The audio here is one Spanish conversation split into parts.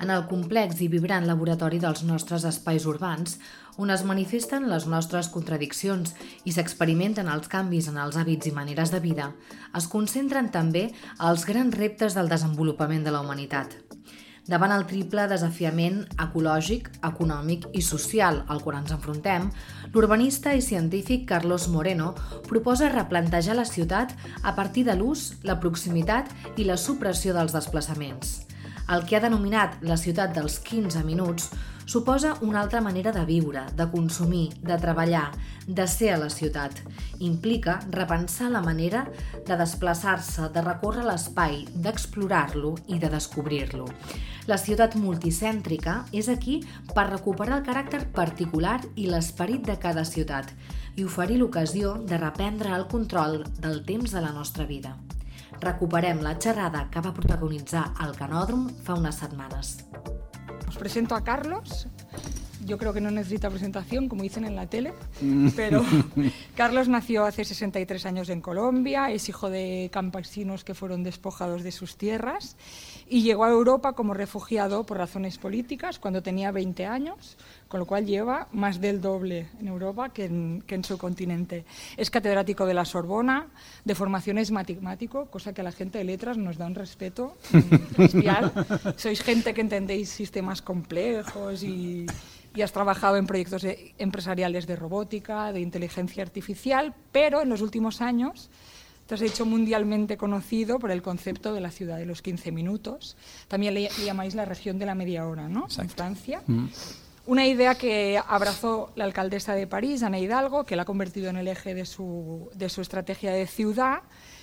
en el complex i vibrant laboratori dels nostres espais urbans, on es manifesten les nostres contradiccions i s'experimenten els canvis en els hàbits i maneres de vida, es concentren també els grans reptes del desenvolupament de la humanitat. Davant el triple desafiament ecològic, econòmic i social al qual ens enfrontem, l'urbanista i científic Carlos Moreno proposa replantejar la ciutat a partir de l'ús, la proximitat i la supressió dels desplaçaments. El que ha denominat la ciutat dels 15 minuts suposa una altra manera de viure, de consumir, de treballar, de ser a la ciutat. Implica repensar la manera de desplaçar-se, de recórrer l'espai, d'explorar-lo i de descobrir-lo. La ciutat multicèntrica és aquí per recuperar el caràcter particular i l'esperit de cada ciutat i oferir l'ocasió de reprendre el control del temps de la nostra vida. Recuperem la xerrada que va protagonitzar el Canòdrom fa unes setmanes. Os presento a Carlos. Yo creo que no necesita presentación, como dicen en la tele, pero Carlos nació hace 63 años en Colombia, es hijo de campesinos que fueron despojados de sus tierras y llegó a Europa como refugiado por razones políticas cuando tenía 20 años, con lo cual lleva más del doble en Europa que en su continente. Es catedrático de la Sorbona, de formación es matemático, cosa que a la gente de letras nos da un respeto bestial. Sois gente que entendéis sistemas complejos y has trabajado en proyectos empresariales de robótica, de inteligencia artificial, pero en los últimos años te has hecho mundialmente conocido por el concepto de la ciudad de los 15 minutos. También le llamáis la región de la media hora, ¿no? En Francia. Una idea que abrazó la alcaldesa de París, Ana Hidalgo, que la ha convertido en el eje de su estrategia de ciudad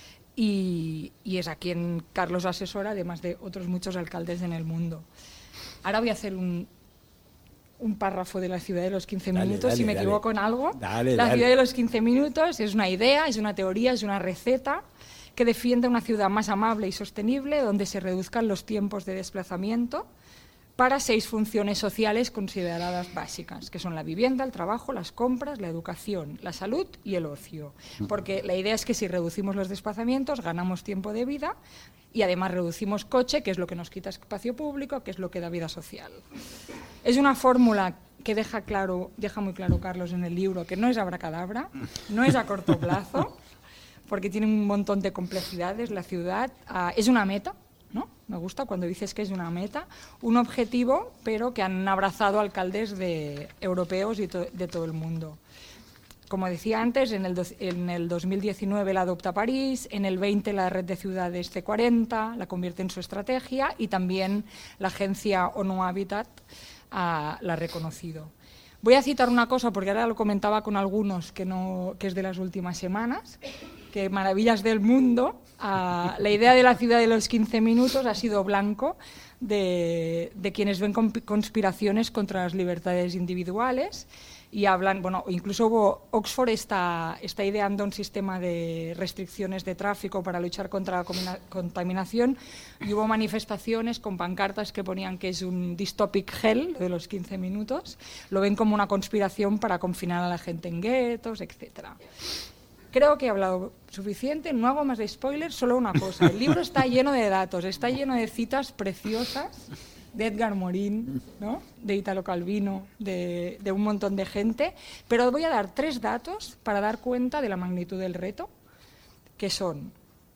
y es a quien Carlos asesora, además de otros muchos alcaldes en el mundo. Ahora voy a hacer un párrafo de la ciudad de los 15 minutos, si me equivoco en algo. La ciudad de los 15 minutos es una idea, es una teoría, es una receta que defiende una ciudad más amable y sostenible donde se reduzcan los tiempos de desplazamiento para 6 funciones sociales consideradas básicas, que son la vivienda, el trabajo, las compras, la educación, la salud y el ocio. Porque la idea es que si reducimos los desplazamientos, ganamos tiempo de vida y además reducimos coche, que es lo que nos quita espacio público, que es lo que da vida social. Es una fórmula que deja muy claro Carlos en el libro, que no es abracadabra, no es a corto plazo, porque tiene un montón de complejidades. La ciudad es una meta, ¿no? Me gusta cuando dices que es una meta, un objetivo, pero que han abrazado alcaldes europeos y de todo el mundo. Como decía antes, en el 2019 la adopta París, en el 20 la red de ciudades C40 la convierte en su estrategia y también la agencia ONU Habitat la ha reconocido. Voy a citar una cosa, porque ahora lo comentaba con algunos, que es de las últimas semanas, que maravillas del mundo. La idea de la ciudad de los 15 minutos ha sido blanco de quienes ven conspiraciones contra las libertades individuales y hablan, incluso Oxford está ideando un sistema de restricciones de tráfico para luchar contra la contaminación y hubo manifestaciones con pancartas que ponían que es un dystopic hell de los 15 minutos, lo ven como una conspiración para confinar a la gente en guetos, etcétera. Creo que he hablado suficiente, no hago más de spoilers, solo una cosa. El libro está lleno de datos, está lleno de citas preciosas de Edgar Morin, ¿no? De Italo Calvino, de un montón de gente, pero voy a dar 3 datos para dar cuenta de la magnitud del reto, que son: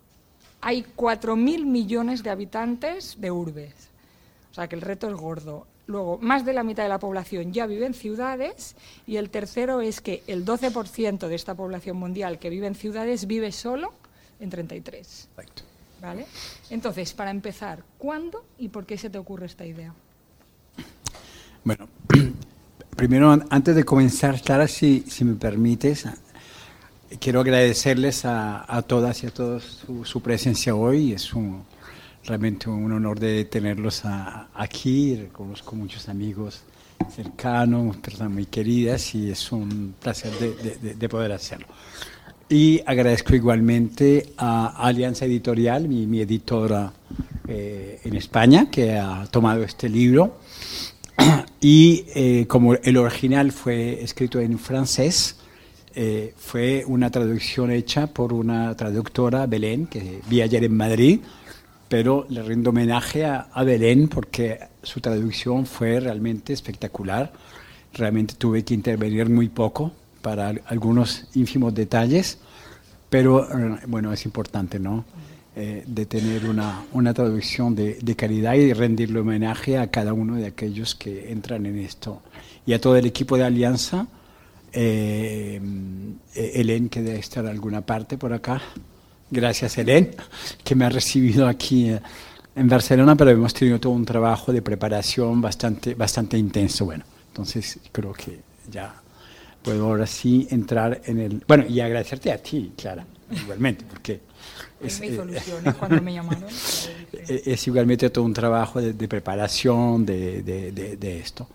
hay 4.000 millones de habitantes de urbes, o sea que el reto es gordo. Luego, más de la mitad de la población ya vive en ciudades y el tercero es que el 12% de esta población mundial que vive en ciudades vive solo en 33. Perfecto. ¿Vale? Entonces, para empezar, ¿cuándo y por qué se te ocurre esta idea? Bueno, primero, antes de comenzar, Clara, si me permites, quiero agradecerles a todas y a todos su presencia hoy. Es realmente un honor de tenerlos aquí. Reconozco muchos amigos cercanos, personas muy queridas y es un placer de poder hacerlo. Y agradezco igualmente a Alianza Editorial, mi editora en España, que ha tomado este libro. Y como el original fue escrito en francés, fue una traducción hecha por una traductora, Belén, que vi ayer en Madrid, pero le rindo homenaje a Belén porque su traducción fue realmente espectacular. Realmente tuve que intervenir muy poco para algunos ínfimos detalles, pero bueno, es importante, ¿no? De tener una traducción de calidad y rendirle homenaje a cada uno de aquellos que entran en esto. Y a todo el equipo de Alianza, Helen, que debe estar en alguna parte por acá. Gracias, Helen, que me ha recibido aquí en Barcelona, pero hemos tenido todo un trabajo de preparación bastante intenso. Bueno, entonces creo que ya puedo ahora sí entrar en el... Bueno, y agradecerte a ti, Clara, igualmente, porque... me hizo ilusiones cuando me llamaron. Es igualmente todo un trabajo de preparación de esto.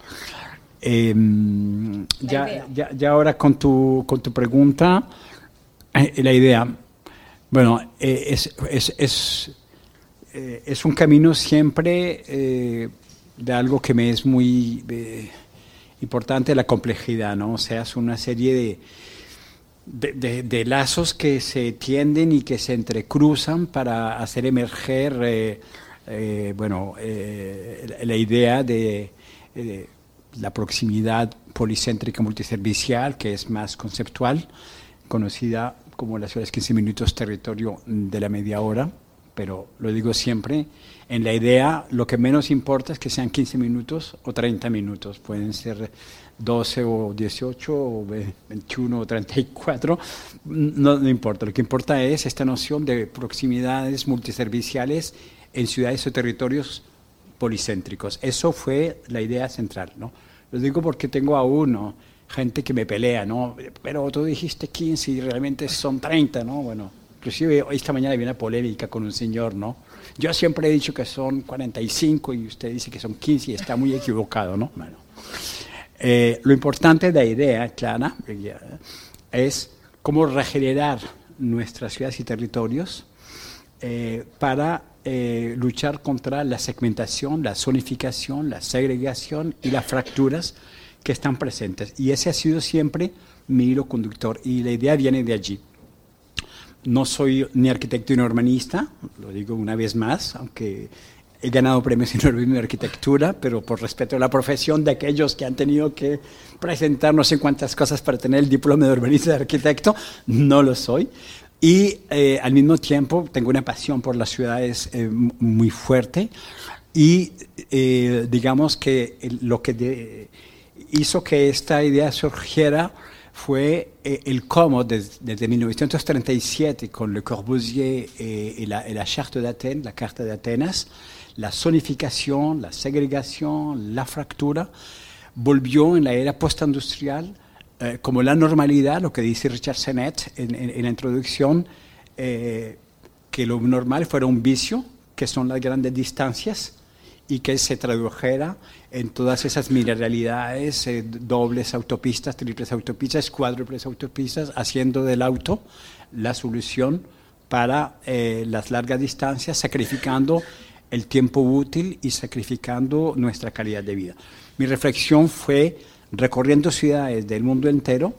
Ya ahora con tu pregunta, la idea, bueno, es un camino siempre de algo que me es muy importante, la complejidad, ¿no? O sea, es una serie de lazos que se tienden y que se entrecruzan para hacer emerger la idea de la proximidad policéntrica multiservicial, que es más conceptual, conocida como las ciudades 15 minutos, territorio de la media hora, pero lo digo siempre, en la idea lo que menos importa es que sean 15 minutos o 30 minutos, pueden ser 12 o 18 o 21 o 34, no importa, lo que importa es esta noción de proximidades multiserviciales en ciudades o territorios policéntricos. Eso fue la idea central, ¿no? Lo digo porque tengo aún gente que me pelea, ¿no? Pero tú dijiste 15 y realmente son 30, ¿no? Bueno, inclusive esta mañana había una polémica con un señor, ¿no? Yo siempre he dicho que son 45 y usted dice que son 15 y está muy equivocado, ¿no? Bueno, lo importante de la idea, Clara, es cómo regenerar nuestras ciudades y territorios para luchar contra la segmentación, la zonificación, la segregación y las fracturas que están presentes. Y ese ha sido siempre mi hilo conductor y la idea viene de allí. No soy ni arquitecto ni urbanista, lo digo una vez más, aunque he ganado premios en urbanismo y arquitectura, pero por respeto a la profesión de aquellos que han tenido que presentar no sé cuántas cosas para tener el diploma de urbanista y de arquitecto, no lo soy. Y al mismo tiempo tengo una pasión por las ciudades muy fuerte y digamos que lo que hizo que esta idea surgiera fue el cómo desde 1937 con Le Corbusier y la Charte d'Athènes, la Carta de Atenas, la zonificación, la segregación, la fractura volvió en la era postindustrial como la normalidad, lo que dice Richard Sennett en la introducción, que lo normal fuera un vicio, que son las grandes distancias, y que se tradujera en todas esas mineralidades, dobles autopistas, triples autopistas, cuádruples autopistas, haciendo del auto la solución para las largas distancias, sacrificando el tiempo útil y sacrificando nuestra calidad de vida. Mi reflexión fue recorriendo ciudades del mundo entero,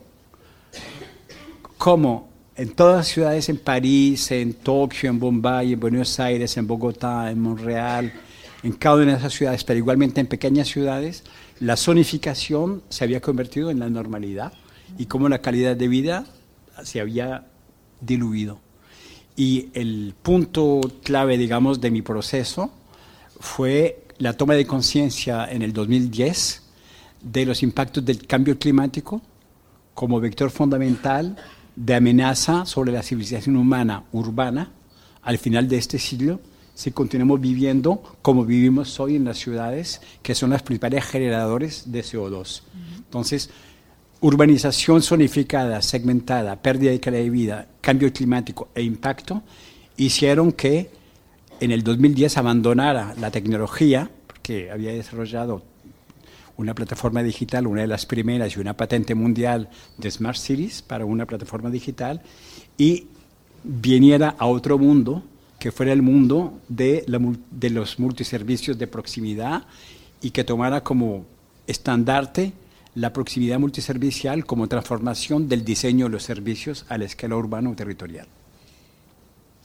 como en todas las ciudades, en París, en Tokio, en Bombay, en Buenos Aires, en Bogotá, en Montreal, en cada una de esas ciudades, pero igualmente en pequeñas ciudades, la zonificación se había convertido en la normalidad y cómo la calidad de vida se había diluido. Y el punto clave, digamos, de mi proceso fue la toma de conciencia en el 2010 de los impactos del cambio climático como vector fundamental de amenaza sobre la civilización humana urbana al final de este siglo, si continuamos viviendo como vivimos hoy en las ciudades, que son las principales generadores de CO2. Entonces, urbanización zonificada, segmentada, pérdida de calidad de vida, cambio climático e impacto, hicieron que en el 2010 abandonara la tecnología, porque había desarrollado una plataforma digital, una de las primeras y una patente mundial de Smart Cities para una plataforma digital, y viniera a otro mundo, que fuera el mundo de los multiservicios de proximidad y que tomara como estandarte la proximidad multiservicial como transformación del diseño de los servicios a la escala urbana o territorial.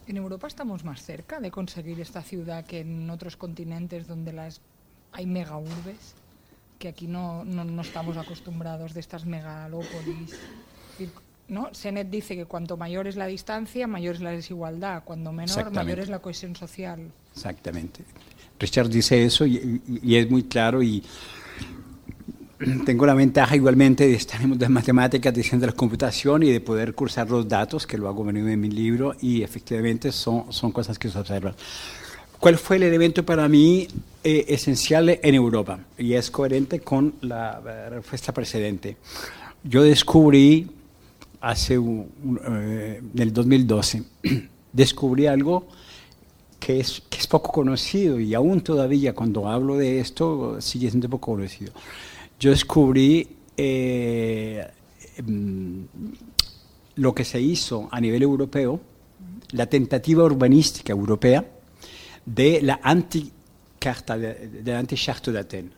En Europa estamos más cerca de conseguir esta ciudad que en otros continentes donde hay megaurbes, que aquí no estamos acostumbrados de estas megalópolis, ¿no? Senet dice que cuanto mayor es la distancia, mayor es la desigualdad, cuando menor, mayor es la cohesión social. Exactamente. Richard dice eso y es muy claro, y tengo la ventaja igualmente de estar en las matemáticas, de ciencia de la computación y de poder cruzar los datos, que lo hago venido en mi libro, y efectivamente son cosas que se observan. ¿Cuál fue el elemento para mí esencial en Europa? Y es coherente con la respuesta precedente. Yo descubrí en el 2012, descubrí algo que es poco conocido, y aún todavía cuando hablo de esto sigue siendo poco conocido. Yo descubrí lo que se hizo a nivel europeo, la tentativa urbanística europea de la anti-Charta de Atenas,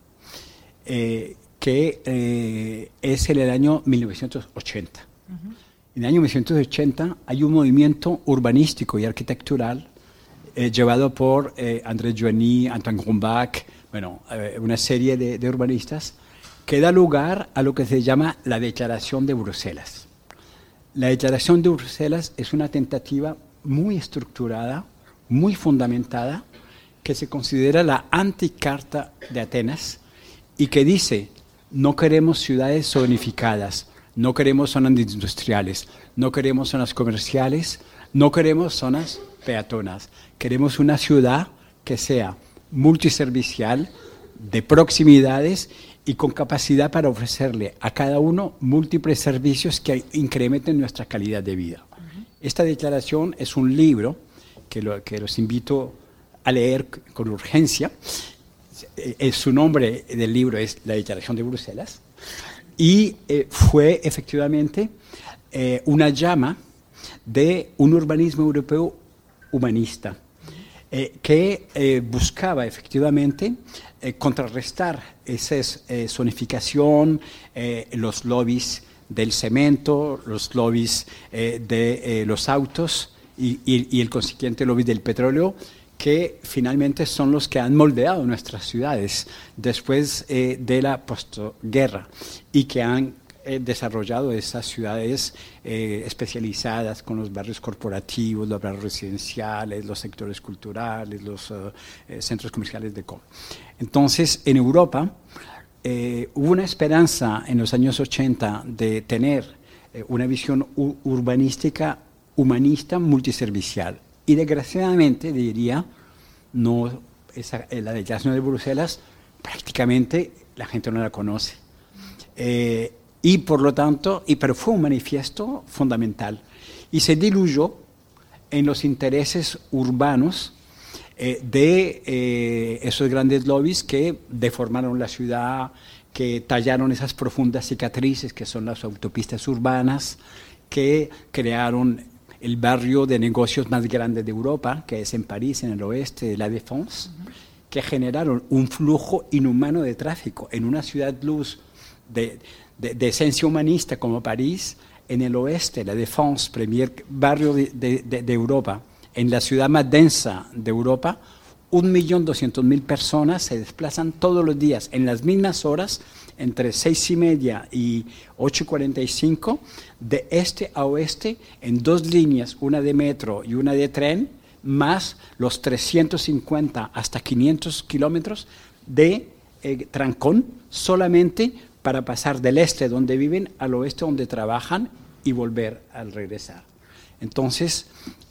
que es en el año 1980. En el año 1980 hay un movimiento urbanístico y arquitectural llevado por André Joigny, Antoine Grumbach, una serie de urbanistas, que da lugar a lo que se llama la Declaración de Bruselas. La Declaración de Bruselas es una tentativa muy estructurada, muy fundamentada, que se considera la anticarta de Atenas y que dice: no queremos ciudades zonificadas, no queremos zonas industriales, no queremos zonas comerciales, no queremos zonas peatonas. Queremos una ciudad que sea multiservicial, de proximidades y con capacidad para ofrecerle a cada uno múltiples servicios que incrementen nuestra calidad de vida. Esta declaración es un libro que los invito a leer con urgencia. Su nombre del libro es La Declaración de Bruselas, y fue efectivamente una llama de un urbanismo europeo humanista, que buscaba efectivamente contrarrestar esa zonificación, los lobbies del cemento, los lobbies de los autos y el consiguiente lobby del petróleo, que finalmente son los que han moldeado nuestras ciudades después de la postguerra, y que han desarrollado esas ciudades especializadas con los barrios corporativos, los barrios residenciales, los sectores culturales, los centros comerciales de compra. Entonces, en Europa hubo una esperanza en los años 80 de tener una visión urbanística humanista multiservicial. Y desgraciadamente, diría, la Declaración de Bruselas prácticamente la gente no la conoce. Y por lo tanto, pero fue un manifiesto fundamental y se diluyó en los intereses urbanos de esos grandes lobbies que deformaron la ciudad, que tallaron esas profundas cicatrices que son las autopistas urbanas, que crearon el barrio de negocios más grande de Europa, que es en París, en el oeste de la Défense, que generaron un flujo inhumano de tráfico en una ciudad luz de esencia humanista como París, en el oeste, la Défense, primer barrio de Europa, en la ciudad más densa de Europa, 1.200.000 personas se desplazan todos los días, en las mismas horas, entre 6:30 y 8:45, de este a oeste, en 2 líneas, una de metro y una de tren, más los 350 hasta 500 kilómetros de trancón, solamente para pasar del este donde viven al oeste donde trabajan y volver al regresar. Entonces,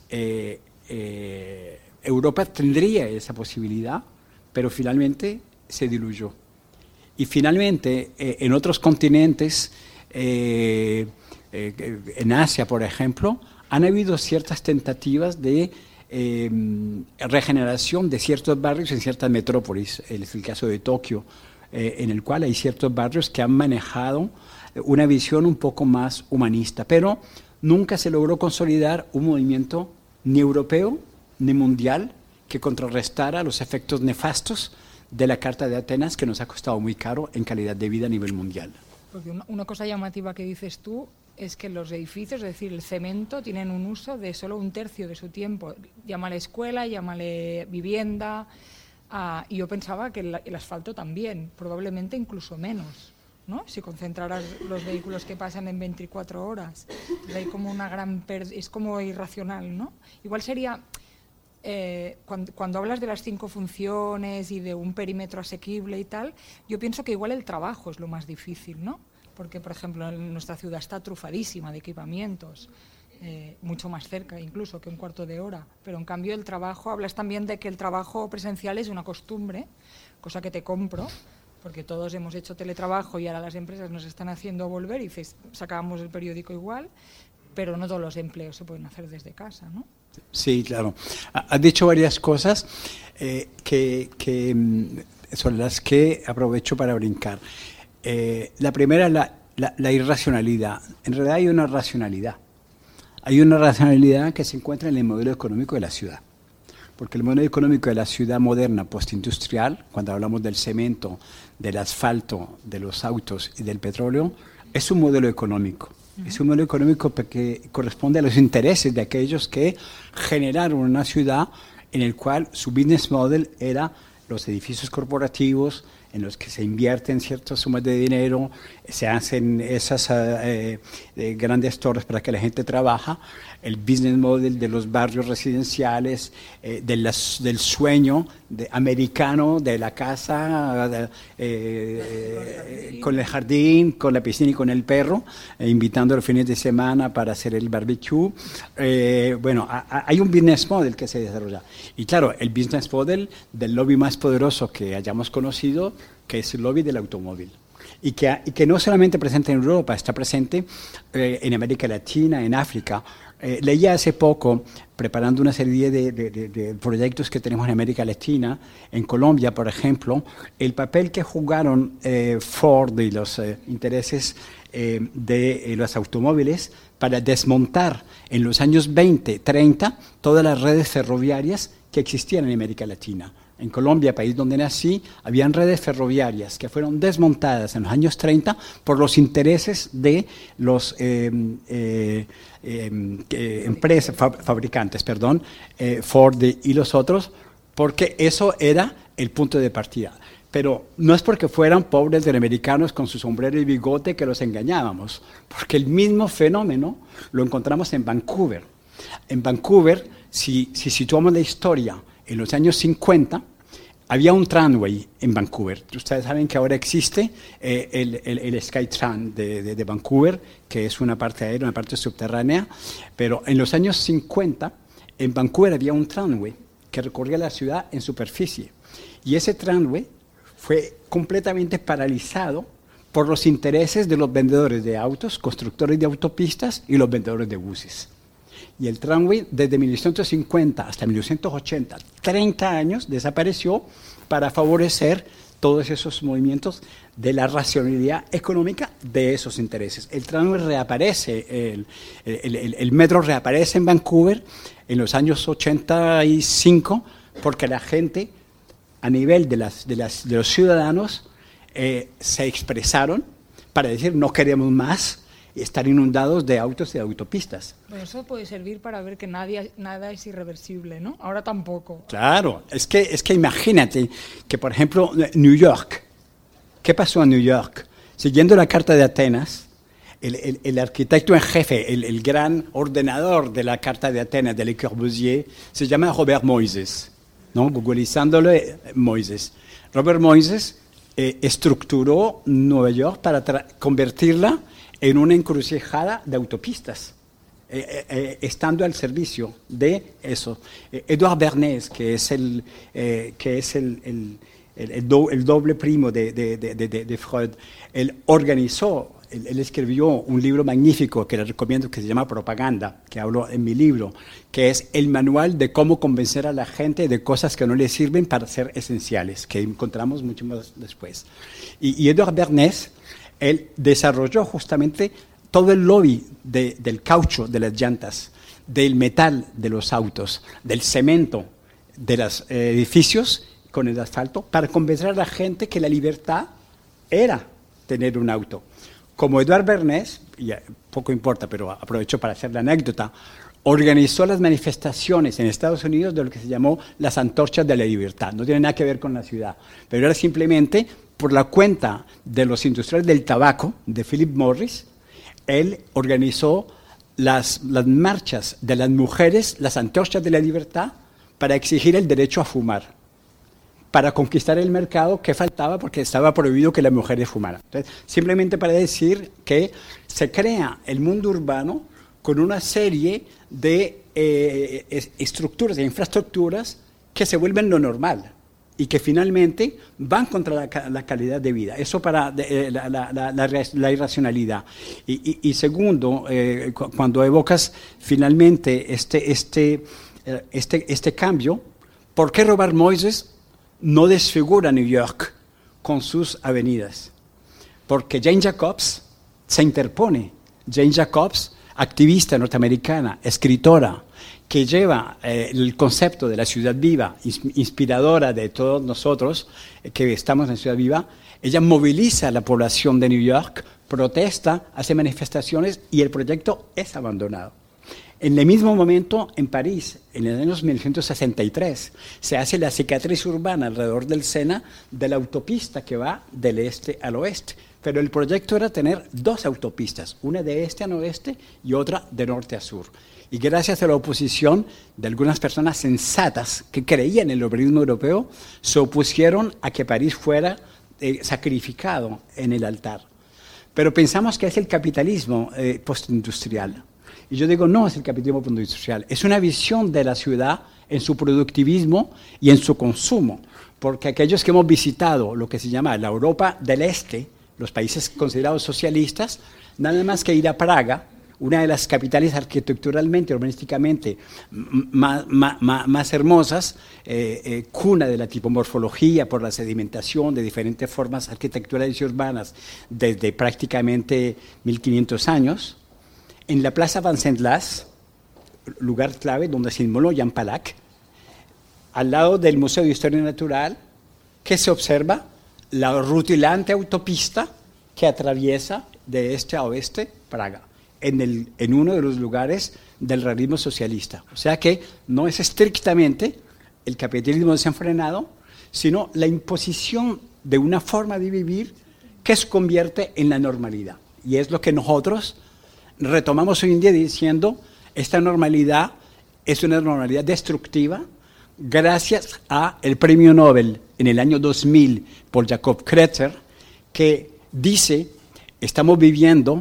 Europa tendría esa posibilidad, pero finalmente se diluyó. Y finalmente, en otros continentes, en Asia, por ejemplo, han habido ciertas tentativas de regeneración de ciertos barrios en ciertas metrópolis. Es el caso de Tokio, en el cual hay ciertos barrios que han manejado una visión un poco más humanista, pero nunca se logró consolidar un movimiento ni europeo ni mundial que contrarrestara los efectos nefastos de la Carta de Atenas, que nos ha costado muy caro en calidad de vida a nivel mundial. Porque una cosa llamativa que dices tú es que los edificios, es decir, el cemento, tienen un uso de solo 1/3 de su tiempo. Llámale escuela, llámale vivienda, y yo pensaba que el asfalto también, probablemente incluso menos, ¿no? Si concentraras los vehículos que pasan en 24 horas, hay como una gran es como irracional, ¿no? Igual sería, cuando hablas de las 5 funciones y de un perímetro asequible y tal, yo pienso que igual el trabajo es lo más difícil, ¿no? Porque, por ejemplo, nuestra ciudad está trufadísima de equipamientos, mucho más cerca incluso que un cuarto de hora, pero en cambio el trabajo, hablas también de que el trabajo presencial es una costumbre, cosa que te compro, porque todos hemos hecho teletrabajo y ahora las empresas nos están haciendo volver y sacábamos el periódico igual, pero no todos los empleos se pueden hacer desde casa, ¿no? Sí, claro. Has dicho varias cosas sobre las que aprovecho para brincar. La primera, la irracionalidad. En realidad hay una racionalidad. Hay una racionalidad que se encuentra en el modelo económico de la ciudad. Porque el modelo económico de la ciudad moderna, postindustrial, cuando hablamos del cemento, del asfalto, de los autos y del petróleo, es un modelo económico. Es un modelo económico que corresponde a los intereses de aquellos que generaron una ciudad en el cual su business model era los edificios corporativos, en los que se invierten ciertas sumas de dinero, se hacen esas grandes torres para que la gente trabaja, el business model de los barrios residenciales, del sueño americano, de la casa con el jardín, con la piscina y con el perro, invitando los fines de semana para hacer el barbecue. Bueno, hay un business model que se desarrolla. Y claro, el business model del lobby más poderoso que hayamos conocido, que es el lobby del automóvil. Y que no solamente presente en Europa, está presente en América Latina, en África. Leía hace poco, preparando una serie de proyectos que tenemos en América Latina, en Colombia, por ejemplo, el papel que jugaron Ford y los intereses de los automóviles para desmontar en los años 20, 30, todas las redes ferroviarias que existían en América Latina. En Colombia, país donde nací, habían redes ferroviarias que fueron desmontadas en los años 30 por los intereses de los empresas, fabricantes, Ford y los otros, porque eso era el punto de partida. Pero no es porque fueran pobres americanos con su sombrero y bigote que los engañábamos, porque el mismo fenómeno lo encontramos en Vancouver. En Vancouver, si situamos la historia, en los años 50 había un tramway en Vancouver. Ustedes saben que ahora existe el Skytram de Vancouver, que es una parte aérea, una parte subterránea, pero en los años 50 en Vancouver había un tramway que recorría la ciudad en superficie. Y ese tramway fue completamente paralizado por los intereses de los vendedores de autos, constructores de autopistas y los vendedores de buses. Y el tramway desde 1950 hasta 1980, 30 años, desapareció para favorecer todos esos movimientos de la racionalidad económica de esos intereses. El tramway reaparece, el metro reaparece en Vancouver en los años 85 porque la gente, a nivel de los ciudadanos, se expresaron para decir no queremos más estar inundados de autos y de autopistas. Bueno, eso puede servir para ver que nada es irreversible, ¿no? Ahora tampoco. Claro, es que imagínate que, por ejemplo, New York, ¿qué pasó en New York? Siguiendo la Carta de Atenas, el arquitecto en jefe, el gran ordenador de la Carta de Atenas, de Le Corbusier, se llama Robert Moises, ¿no? Googleizándole Moises. Robert Moises estructuró Nueva York para convertirla en una encrucijada de autopistas, estando al servicio de eso. Edouard Bernays, que es el doble primo de Freud, él organizó, él escribió un libro magnífico que les recomiendo, que se llama Propaganda, que hablo en mi libro, que es el manual de cómo convencer a la gente de cosas que no les sirven para ser esenciales, que encontramos mucho más después. Y Edouard Bernays, él desarrolló justamente todo el lobby del caucho de las llantas, del metal de los autos, del cemento de los edificios con el asfalto, para convencer a la gente que la libertad era tener un auto. como Edouard Bernays, y poco importa, pero aprovecho para hacer la anécdota, organizó las manifestaciones en Estados Unidos de lo que se llamó las Antorchas de la Libertad. No tiene nada que ver con la ciudad, pero era simplemente por la cuenta de los industriales del tabaco, de Philip Morris. Él organizó las marchas de las mujeres, las Antorchas de la Libertad, para exigir el derecho a fumar, para conquistar el mercado que faltaba porque estaba prohibido que las mujeres fumaran. Entonces, simplemente para decir que se crea el mundo urbano con una serie de estructuras, de infraestructuras que se vuelven lo normal y que finalmente van contra la calidad de vida. Eso para la irracionalidad. Y segundo, cuando evocas finalmente este cambio, ¿por qué Robert Moises no desfigura New York con sus avenidas? Porque Jane Jacobs se interpone. Jane Jacobs, activista norteamericana, escritora, que lleva el concepto de la ciudad viva, inspiradora de todos nosotros que estamos en Ciudad Viva. Ella moviliza a la población de New York, protesta, hace manifestaciones y el proyecto es abandonado. En el mismo momento, en París, en los años 1963, se hace la cicatriz urbana alrededor del Sena de la autopista que va del este al oeste. Pero el proyecto era tener dos autopistas, una de este a oeste y otra de norte a sur. Y gracias a la oposición de algunas personas sensatas que creían en el urbanismo europeo, se opusieron a que París fuera sacrificado en el altar. Pero pensamos que es el capitalismo postindustrial. Y yo digo, no es el capitalismo postindustrial, es una visión de la ciudad en su productivismo y en su consumo. Porque aquellos que hemos visitado lo que se llama la Europa del Este, los países considerados socialistas, nada más que ir a Praga, una de las capitales arquitecturalmente, urbanísticamente más hermosas, cuna de la tipomorfología por la sedimentación de diferentes formas arquitecturales y urbanas desde prácticamente 1500 años. En la Plaza Wenceslas, lugar clave donde se inmoló Jan Palach, al lado del Museo de Historia Natural, que se observa la rutilante autopista que atraviesa de este a oeste Praga, en uno de los lugares del realismo socialista. O sea que no es estrictamente el capitalismo desenfrenado, sino la imposición de una forma de vivir que se convierte en la normalidad. Y es lo que nosotros retomamos hoy en día diciendo, esta normalidad es una normalidad destructiva gracias al premio Nobel en el año 2000 por Jakob Kretzer, que dice, estamos viviendo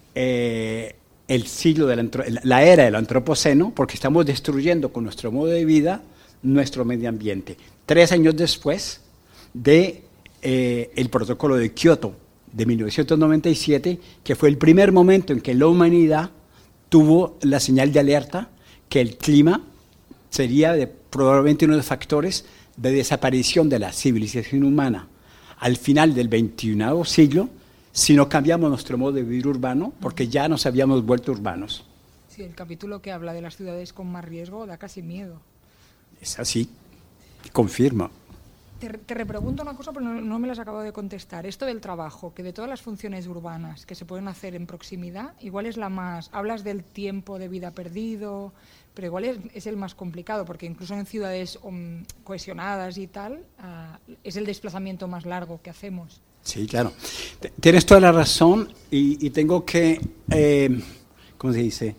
el siglo la era del antropoceno porque estamos destruyendo con nuestro modo de vida nuestro medio ambiente. 3 años después de el protocolo de Kioto de 1997, que fue el primer momento en que la humanidad tuvo la señal de alerta que el clima sería probablemente uno de los factores de desaparición de la civilización humana al final del XXI siglo, si no cambiamos nuestro modo de vivir urbano, porque ya nos habíamos vuelto urbanos. Sí, el capítulo que habla de las ciudades con más riesgo da casi miedo. Es así, confirmo. Te repregunto una cosa, pero no me las acabo de contestar. Esto del trabajo, que de todas las funciones urbanas que se pueden hacer en proximidad, igual es la más... Hablas del tiempo de vida perdido, pero igual es el más complicado, porque incluso en ciudades cohesionadas y tal, es el desplazamiento más largo que hacemos. Sí, claro. Tienes toda la razón y tengo que, ¿cómo se dice?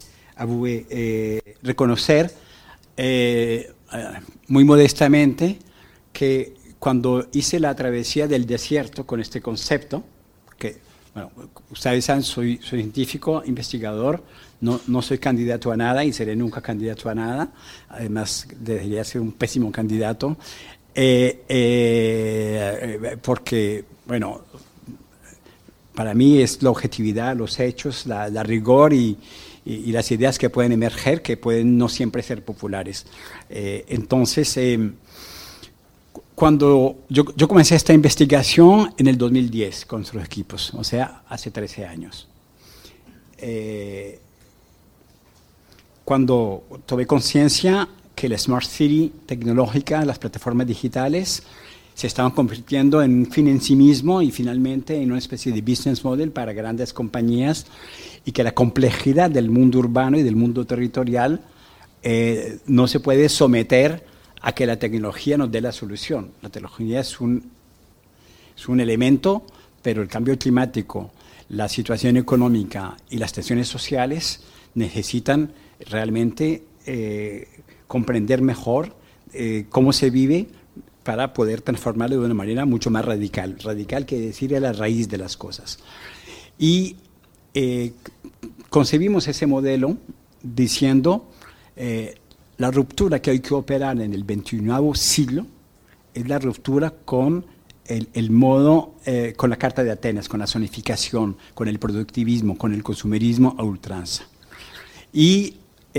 Reconocer muy modestamente que cuando hice la travesía del desierto con este concepto, que, bueno, ustedes saben, soy científico, investigador, no soy candidato a nada y seré nunca candidato a nada, además debería ser un pésimo candidato, porque, bueno, para mí es la objetividad, los hechos, la rigor y las ideas que pueden emerger, que pueden no siempre ser populares. Entonces, cuando yo comencé esta investigación en el 2010 con nuestros equipos, o sea, hace 13 años. Cuando tomé conciencia que la Smart City tecnológica, las plataformas digitales, se estaban convirtiendo en un fin en sí mismo y finalmente en una especie de business model para grandes compañías, y que la complejidad del mundo urbano y del mundo territorial no se puede someter a que la tecnología nos dé la solución. La tecnología es un elemento, pero el cambio climático, la situación económica y las tensiones sociales necesitan realmente comprender mejor cómo se vive para poder transformarlo de una manera mucho más radical. Radical quiere decir a la raíz de las cosas. Y concebimos ese modelo diciendo la ruptura que hay que operar en el XXI siglo es la ruptura con el modo, con la Carta de Atenas, con la zonificación, con el productivismo, con el consumerismo a ultranza. Y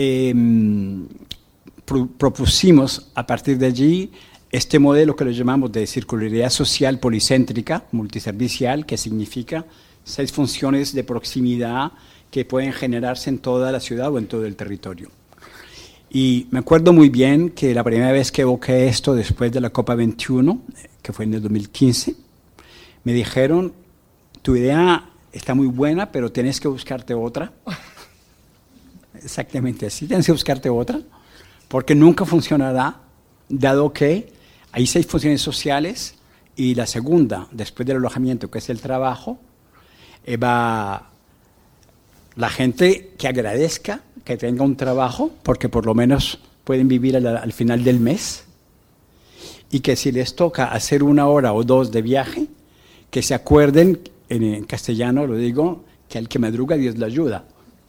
propusimos a partir de allí este modelo que lo llamamos de circularidad social policéntrica, multiservicial, que significa 6 funciones de proximidad que pueden generarse en toda la ciudad o en todo el territorio. Y me acuerdo muy bien que la primera vez que evoqué esto después de la Copa 21, que fue en el 2015, me dijeron, tu idea está muy buena, pero tienes que buscarte otra. Exactamente así, tienes que buscarte otra, porque nunca funcionará, dado que hay 6 funciones sociales y la segunda, después del alojamiento, que es el trabajo, va la gente que agradezca que tenga un trabajo, porque por lo menos pueden vivir al final del mes, y que si les toca hacer 1 hora o 2 de viaje, que se acuerden, en castellano lo digo, que al que madruga Dios le ayuda.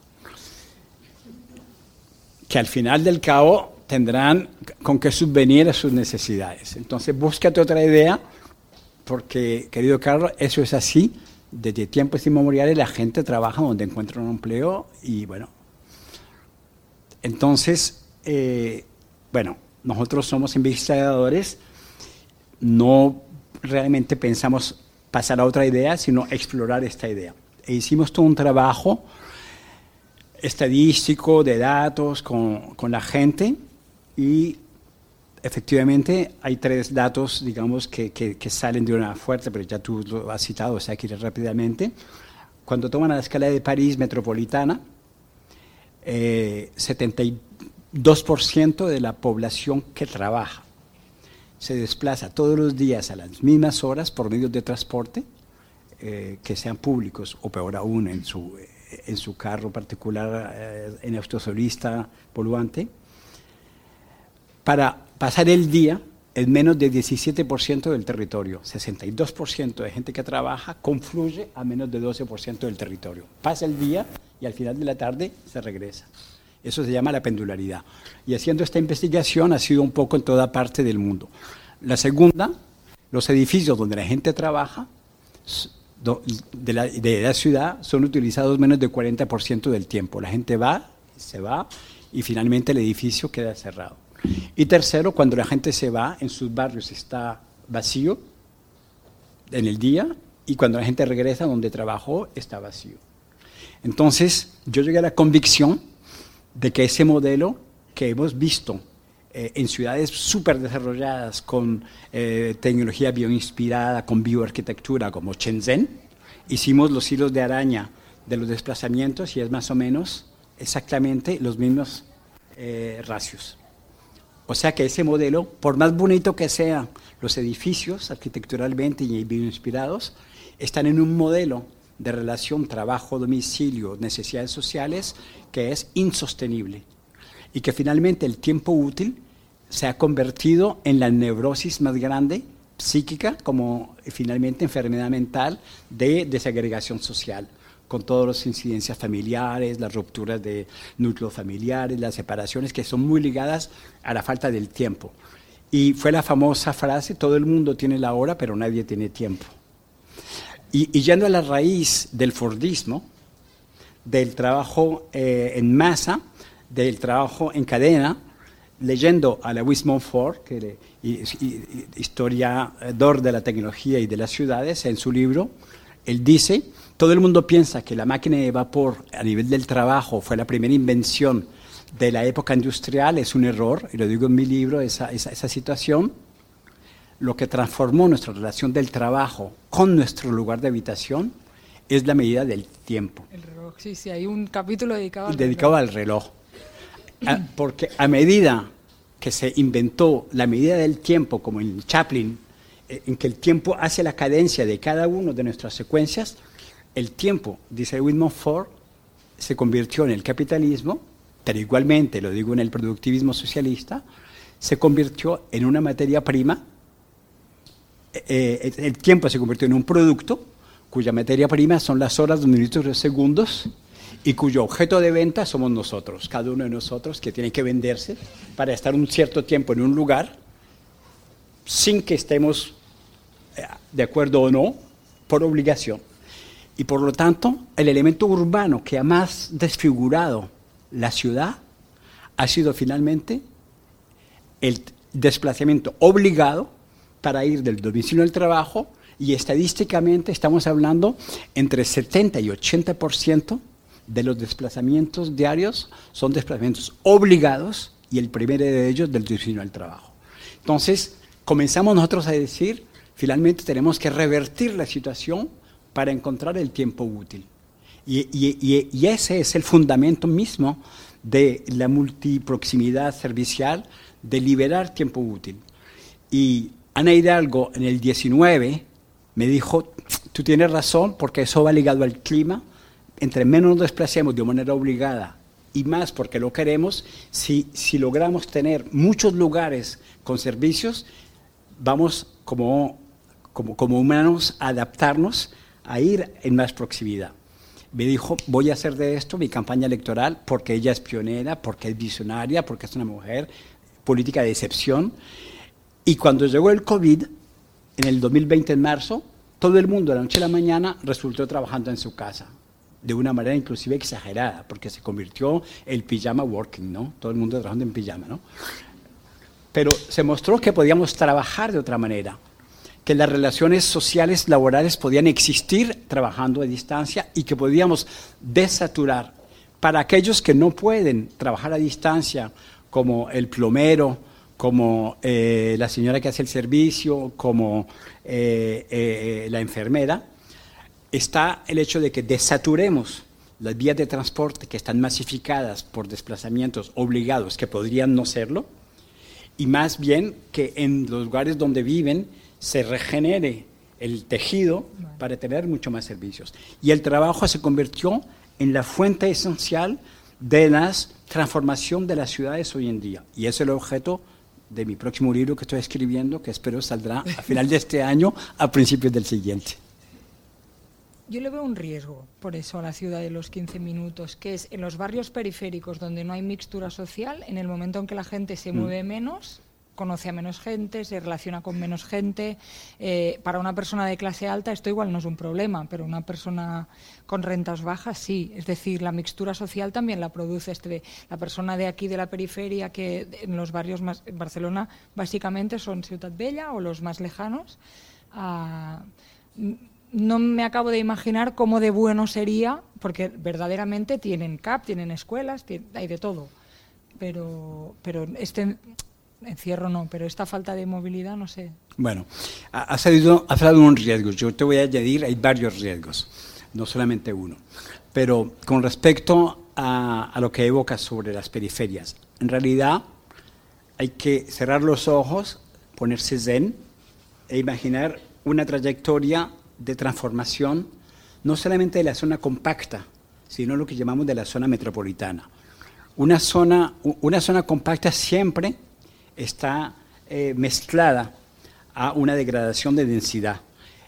Que al final del cabo tendrán con qué subvenir a sus necesidades. Entonces, búscate otra idea, porque, querido Carlos, eso es así. Desde tiempos inmemoriales la gente trabaja donde encuentra un empleo y, bueno. Entonces, nosotros somos investigadores, no realmente pensamos pasar a otra idea, sino explorar esta idea. E hicimos todo un trabajo estadístico de datos con la gente y efectivamente hay 3 datos, digamos, que salen de una fuerte, pero ya tú lo has citado, o sea, que iré rápidamente. Cuando toman a la escala de París metropolitana, 72% de la población que trabaja se desplaza todos los días a las mismas horas por medios de transporte, que sean públicos o peor aún en su carro particular, en autosolista poluante, para pasar el día en menos de 17% del territorio. 62% de gente que trabaja confluye a menos de 12% del territorio. Pasa el día y al final de la tarde se regresa. Eso se llama la pendularidad. Y haciendo esta investigación ha sido un poco en toda parte del mundo. La segunda, los edificios donde la gente trabaja de la ciudad son utilizados menos del 40% del tiempo. La gente va, se va y finalmente el edificio queda cerrado. Y tercero, cuando la gente se va, en sus barrios está vacío en el día y cuando la gente regresa donde trabajó está vacío. Entonces, yo llegué a la convicción de que ese modelo que hemos visto en ciudades súper desarrolladas con tecnología bioinspirada, con bioarquitectura como Shenzhen, hicimos los hilos de araña de los desplazamientos y es más o menos exactamente los mismos ratios. O sea que ese modelo, por más bonito que sean los edificios arquitecturalmente y bioinspirados, están en un modelo de relación trabajo-domicilio, necesidades sociales, que es insostenible y que finalmente el tiempo útil se ha convertido en la neurosis más grande psíquica como finalmente enfermedad mental de desagregación social, con todas las incidencias familiares, las rupturas de núcleos familiares, las separaciones que son muy ligadas a la falta del tiempo. Y fue la famosa frase, todo el mundo tiene la hora, pero nadie tiene tiempo. Y yendo a la raíz del Fordismo, del trabajo en masa, del trabajo en cadena, leyendo a Lewis Mumford, que historiador de la tecnología y de las ciudades, en su libro, él dice, todo el mundo piensa que la máquina de vapor a nivel del trabajo fue la primera invención de la época industrial, es un error, y lo digo en mi libro, esa situación. lo que transformó nuestra relación del trabajo con nuestro lugar de habitación es la medida del tiempo. El reloj, sí, hay un capítulo dedicado al reloj. Porque a medida que se inventó la medida del tiempo, como en Chaplin, en que el tiempo hace la cadencia de cada una de nuestras secuencias, el tiempo, dice William Ford, se convirtió en el capitalismo, pero igualmente, lo digo en el productivismo socialista, se convirtió en una materia prima, el tiempo se convirtió en un producto cuya materia prima son las horas, los minutos, los segundos, y cuyo objeto de venta somos nosotros, cada uno de nosotros que tiene que venderse para estar un cierto tiempo en un lugar, sin que estemos de acuerdo o no, por obligación. Y por lo tanto, el elemento urbano que ha más desfigurado la ciudad ha sido finalmente el desplazamiento obligado para ir del domicilio al trabajo, y estadísticamente estamos hablando entre 70 y 80% de los desplazamientos diarios son desplazamientos obligados, y el primero de ellos del domicilio al trabajo. Entonces, comenzamos nosotros a decir, finalmente tenemos que revertir la situación para encontrar el tiempo útil. Y ese es el fundamento mismo de la multiproximidad servicial, de liberar tiempo útil. Y Ana Hidalgo en el 19 me dijo, tú tienes razón, porque eso va ligado al clima, entre menos nos desplacemos de manera obligada y más porque lo queremos, si logramos tener muchos lugares con servicios, vamos como humanos a adaptarnos a ir en más proximidad. Me dijo, voy a hacer de esto mi campaña electoral porque ella es pionera, porque es visionaria, porque es una mujer política de excepción. Y cuando llegó el COVID, en el 2020, en marzo, todo el mundo de la noche a la mañana resultó trabajando en su casa, de una manera inclusive exagerada, porque se convirtió el pijama working, ¿no? Todo el mundo trabajando en pijama, ¿no? Pero se mostró que podíamos trabajar de otra manera, que las relaciones sociales, laborales podían existir trabajando a distancia y que podíamos desaturar. Para aquellos que no pueden trabajar a distancia, como el plomero, como la señora que hace el servicio, como la enfermera, está el hecho de que desaturemos las vías de transporte que están masificadas por desplazamientos obligados que podrían no serlo, y más bien que en los lugares donde viven se regenere el tejido para tener mucho más servicios. Y el trabajo se convirtió en la fuente esencial de la transformación de las ciudades hoy en día. Y ese es el objeto de mi próximo libro que estoy escribiendo, que espero saldrá a final de este año, a principios del siguiente. Yo le veo un riesgo, por eso, a la ciudad de los 15 minutos, que es en los barrios periféricos donde no hay mixtura social, en el momento en que la gente se mueve menos, conoce a menos gente, se relaciona con menos gente. Para una persona de clase alta esto igual no es un problema, pero una persona con rentas bajas sí. Es decir, la mixtura social también la produce la persona de aquí de la periferia, que en los barrios más en Barcelona básicamente son Ciutat Vella o los más lejanos. No me acabo de imaginar cómo de bueno sería, porque verdaderamente tienen CAP, tienen escuelas, hay de todo, pero encierro no, pero esta falta de movilidad, no sé. Bueno, has hablado de un riesgo. Yo te voy a añadir, hay varios riesgos, no solamente uno. Pero con respecto a lo que evocas sobre las periferias, en realidad hay que cerrar los ojos, ponerse zen e imaginar una trayectoria de transformación, no solamente de la zona compacta, sino lo que llamamos de la zona metropolitana. Una zona compacta siempre está mezclada a una degradación de densidad.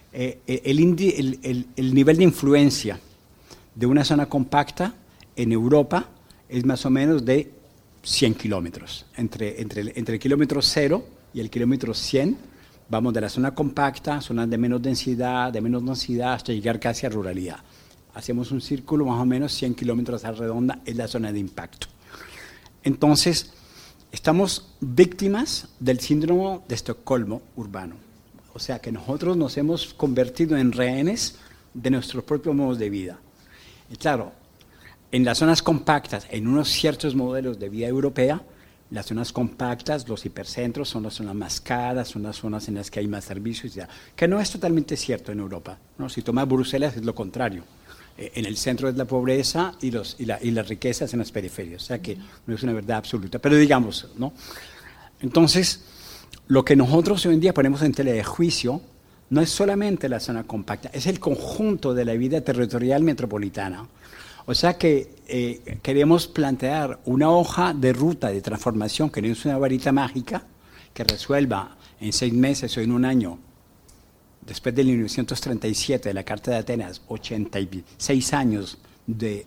El nivel de influencia de una zona compacta en Europa es más o menos de 100 kilómetros. Entre el kilómetro 0 y el kilómetro 100, vamos de la zona compacta, zonas de menos densidad, hasta llegar casi a ruralidad. Hacemos un círculo más o menos 100 kilómetros a redonda, es la zona de impacto. Entonces, estamos víctimas del síndrome de Estocolmo urbano. O sea que nosotros nos hemos convertido en rehenes de nuestros propios modos de vida. Y claro, en las zonas compactas, en unos ciertos modelos de vida europea, Las zonas compactas, los hipercentros, son las zonas más caras, son las zonas en las que hay más servicios, ya, que no es totalmente cierto en Europa, ¿no? Si tomas Bruselas es lo contrario. En el centro es la pobreza y las riquezas en las periferias, o sea que no es una verdad absoluta, pero digamos, ¿no? Entonces, lo que nosotros hoy en día ponemos en tela de juicio no es solamente la zona compacta, es el conjunto de la vida territorial metropolitana. O sea que queremos plantear una hoja de ruta de transformación que no es una varita mágica que resuelva en 6 meses o en un año, después de 1937 de la Carta de Atenas, 86 años de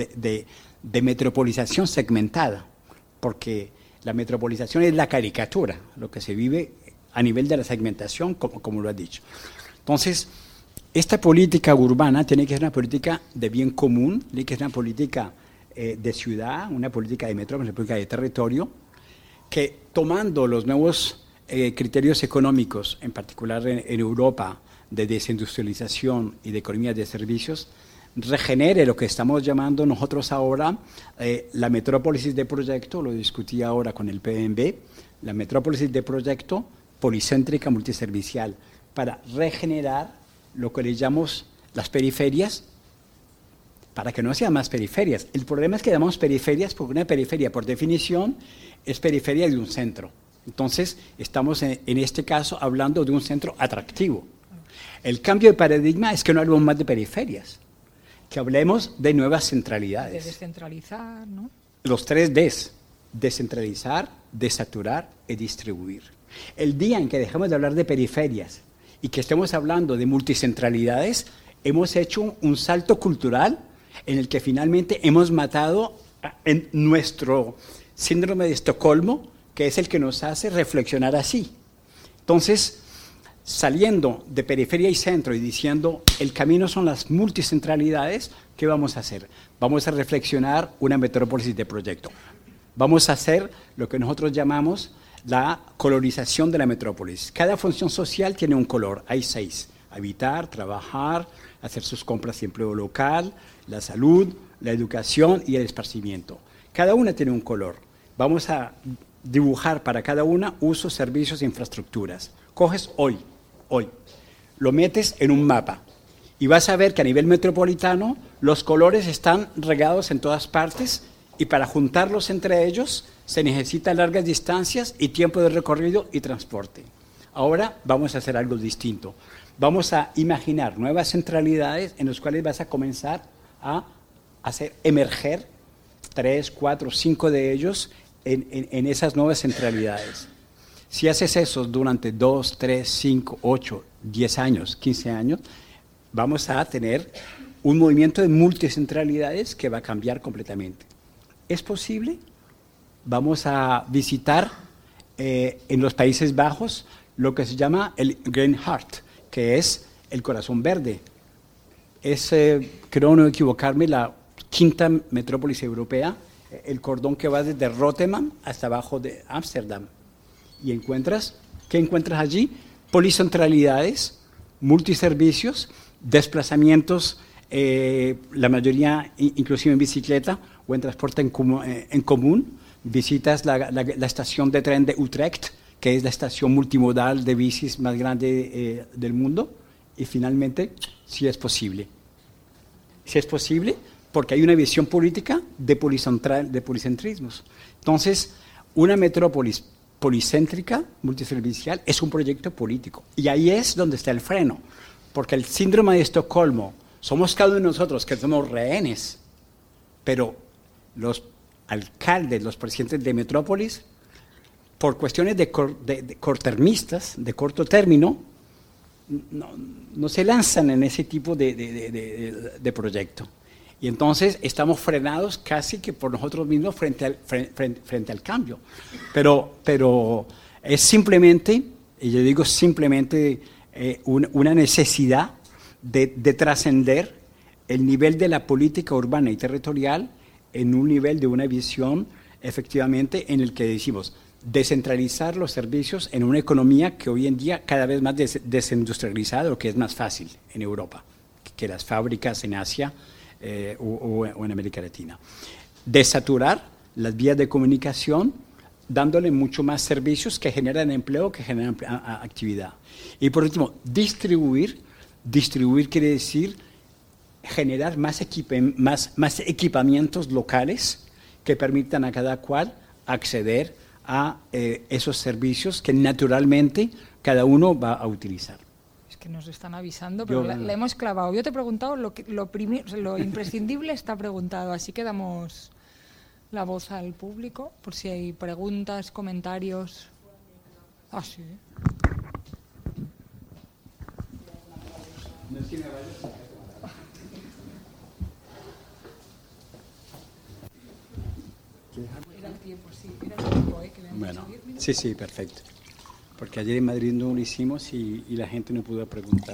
metropolización segmentada, porque la metropolización es la caricatura, lo que se vive a nivel de la segmentación, como lo has dicho. Entonces, esta política urbana tiene que ser una política de bien común, tiene que ser una política de ciudad, una política de metrópoli, una política de territorio, que tomando los nuevos criterios económicos, en particular en Europa, de desindustrialización y de economía de servicios, regenere lo que estamos llamando nosotros ahora la metrópolis de proyecto, lo discutí ahora con el PMB, la metrópolis de proyecto policéntrica multiservicial, para regenerar lo que le llamamos las periferias, para que no sean más periferias. El problema es que llamamos periferias porque una periferia, por definición, es periferia de un centro. Entonces, estamos en este caso hablando de un centro atractivo. El cambio de paradigma es que no hablemos más de periferias, que hablemos de nuevas centralidades. De descentralizar, ¿no? Los 3 Ds, descentralizar, desaturar y distribuir. El día en que dejemos de hablar de periferias y que estemos hablando de multicentralidades, hemos hecho un salto cultural en el que finalmente hemos matado en nuestro síndrome de Estocolmo, que es el que nos hace reflexionar así. Entonces, saliendo de periferia y centro y diciendo el camino son las multicentralidades, ¿qué vamos a hacer? Vamos a reflexionar una metrópolis de proyecto. Vamos a hacer lo que nosotros llamamos la colorización de la metrópolis. Cada función social tiene un color, hay 6. Habitar, trabajar, hacer sus compras y empleo local, la salud, la educación y el esparcimiento. Cada una tiene un color. Vamos a dibujar para cada una usos, servicios e infraestructuras. Coges hoy, lo metes en un mapa y vas a ver que a nivel metropolitano los colores están regados en todas partes y para juntarlos entre ellos se necesitan largas distancias y tiempo de recorrido y transporte. Ahora vamos a hacer algo distinto. Vamos a imaginar nuevas centralidades en las cuales vas a comenzar a hacer emerger 3, 4, 5 de ellos en esas nuevas centralidades. Si haces eso durante 2, 3, 5, 8, 10 años, 15 años, vamos a tener un movimiento de multicentralidades que va a cambiar completamente. ¿Es posible? Vamos a visitar en los Países Bajos lo que se llama el Green Heart, que es el corazón verde. Es, creo no equivocarme, la 5ª metrópolis europea, el cordón que va desde Rotterdam hasta abajo de Ámsterdam. Y ¿qué encuentras allí? Policentralidades, multiservicios, desplazamientos, la mayoría inclusive en bicicleta o en transporte en común. Visitas la estación de tren de Utrecht, que es la estación multimodal de bicis más grande del mundo, y finalmente, si es posible. Si es posible, porque hay una visión política de policentrismos. Entonces, una metrópolis policéntrica, multiservicial, es un proyecto político. Y ahí es donde está el freno, porque el síndrome de Estocolmo, somos cada uno de nosotros que somos rehenes, pero los alcaldes, los presidentes de metrópolis, por cuestiones de cortermistas, de corto término, no se lanzan en ese tipo de proyecto. Y entonces estamos frenados casi que por nosotros mismos frente al cambio. Pero es simplemente, y yo digo simplemente, una necesidad de trascender el nivel de la política urbana y territorial en un nivel de una visión efectivamente en el que decimos descentralizar los servicios en una economía que hoy en día cada vez más desindustrializada, lo que es más fácil en Europa que las fábricas en Asia o en América Latina. Desaturar las vías de comunicación, dándole mucho más servicios que generan empleo, que generan actividad. Y por último, distribuir. Distribuir quiere decir generar más equipamientos locales que permitan a cada cual acceder a esos servicios que naturalmente cada uno va a utilizar. Es que nos están avisando, pero la hemos clavado. Yo te he preguntado lo imprescindible está preguntado, así que damos la voz al público por si hay preguntas, comentarios. Ah, sí. Era el tiempo, sí. Era el tiempo, bueno, sí, perfecto. Porque ayer en Madrid no lo hicimos y la gente no pudo preguntar.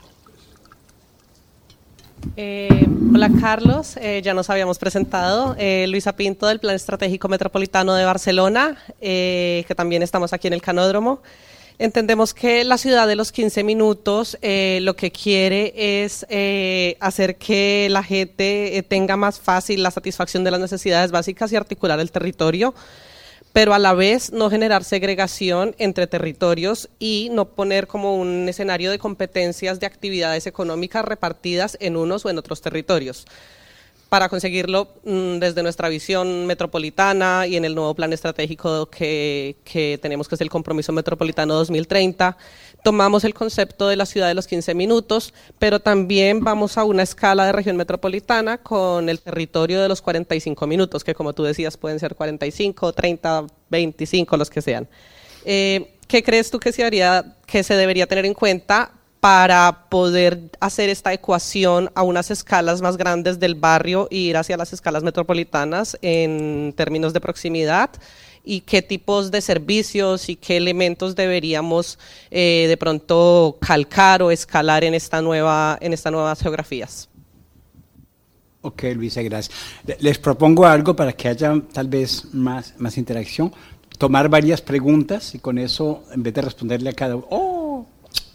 Hola Carlos, ya nos habíamos presentado. Luisa Pinto del Plan Estratégico Metropolitano de Barcelona, que también estamos aquí en el Canódromo. Entendemos que la ciudad de los 15 minutos lo que quiere es hacer que la gente tenga más fácil la satisfacción de las necesidades básicas y articular el territorio, pero a la vez no generar segregación entre territorios y no poner como un escenario de competencias de actividades económicas repartidas en unos o en otros territorios. Para conseguirlo, desde nuestra visión metropolitana y en el nuevo plan estratégico que tenemos, que es el Compromiso Metropolitano 2030, tomamos el concepto de la ciudad de los 15 minutos, pero también vamos a una escala de región metropolitana con el territorio de los 45 minutos, que como tú decías pueden ser 45, 30, 25, los que sean. ¿Qué crees tú que se debería tener en cuenta para poder hacer esta ecuación a unas escalas más grandes del barrio e ir hacia las escalas metropolitanas en términos de proximidad? ¿Y qué tipos de servicios y qué elementos deberíamos de pronto calcar o escalar en estas nuevas geografías? Ok, Luisa, gracias. Les propongo algo para que haya tal vez más interacción. Tomar varias preguntas y con eso, en vez de responderle a cada uno,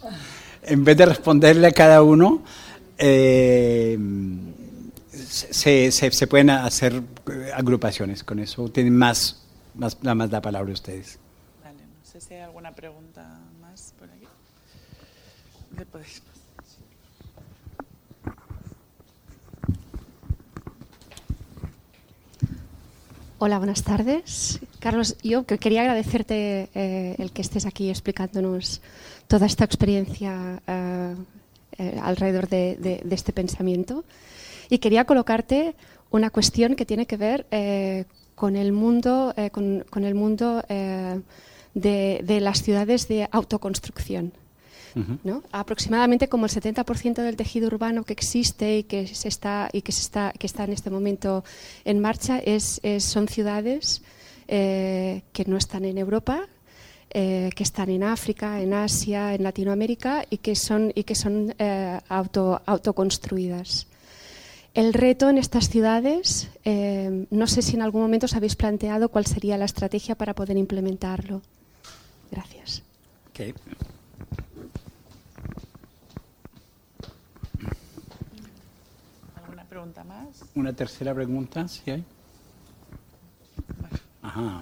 se pueden hacer agrupaciones. Con eso tienen más la palabra ustedes. Vale, no sé si hay alguna pregunta más por aquí. ¿Le podéis pasar? Hola, buenas tardes. Carlos, yo quería agradecerte el que estés aquí explicándonos toda esta experiencia alrededor de este pensamiento. Y quería colocarte una cuestión que tiene que ver con el mundo, de las ciudades de autoconstrucción. ¿No? Aproximadamente como el 70% del tejido urbano que existe y que está en este momento en marcha son ciudades que no están en Europa, que están en África, en Asia, en Latinoamérica y que son autoconstruidas. El reto en estas ciudades, no sé si en algún momento os habéis planteado cuál sería la estrategia para poder implementarlo. Gracias. Okay. ¿Alguna pregunta más? Una tercera pregunta, ¿sí hay? Bueno. Ajá.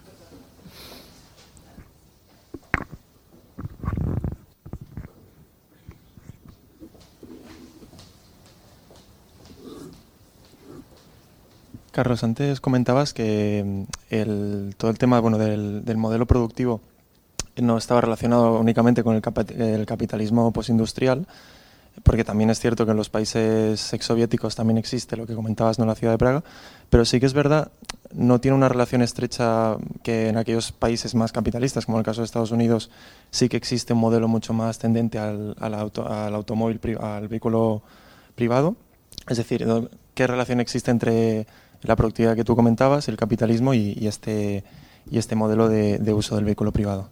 Carlos, antes comentabas que todo el tema del modelo productivo no estaba relacionado únicamente con el capitalismo postindustrial, porque también es cierto que en los países exsoviéticos también existe lo que comentabas, ¿no?, en la ciudad de Praga, pero sí que es verdad, no tiene una relación estrecha que en aquellos países más capitalistas, como en el caso de Estados Unidos, sí que existe un modelo mucho más tendente al automóvil, al vehículo privado. Es decir, ¿qué relación existe entre la productividad que tú comentabas, el capitalismo y este modelo de uso del vehículo privado?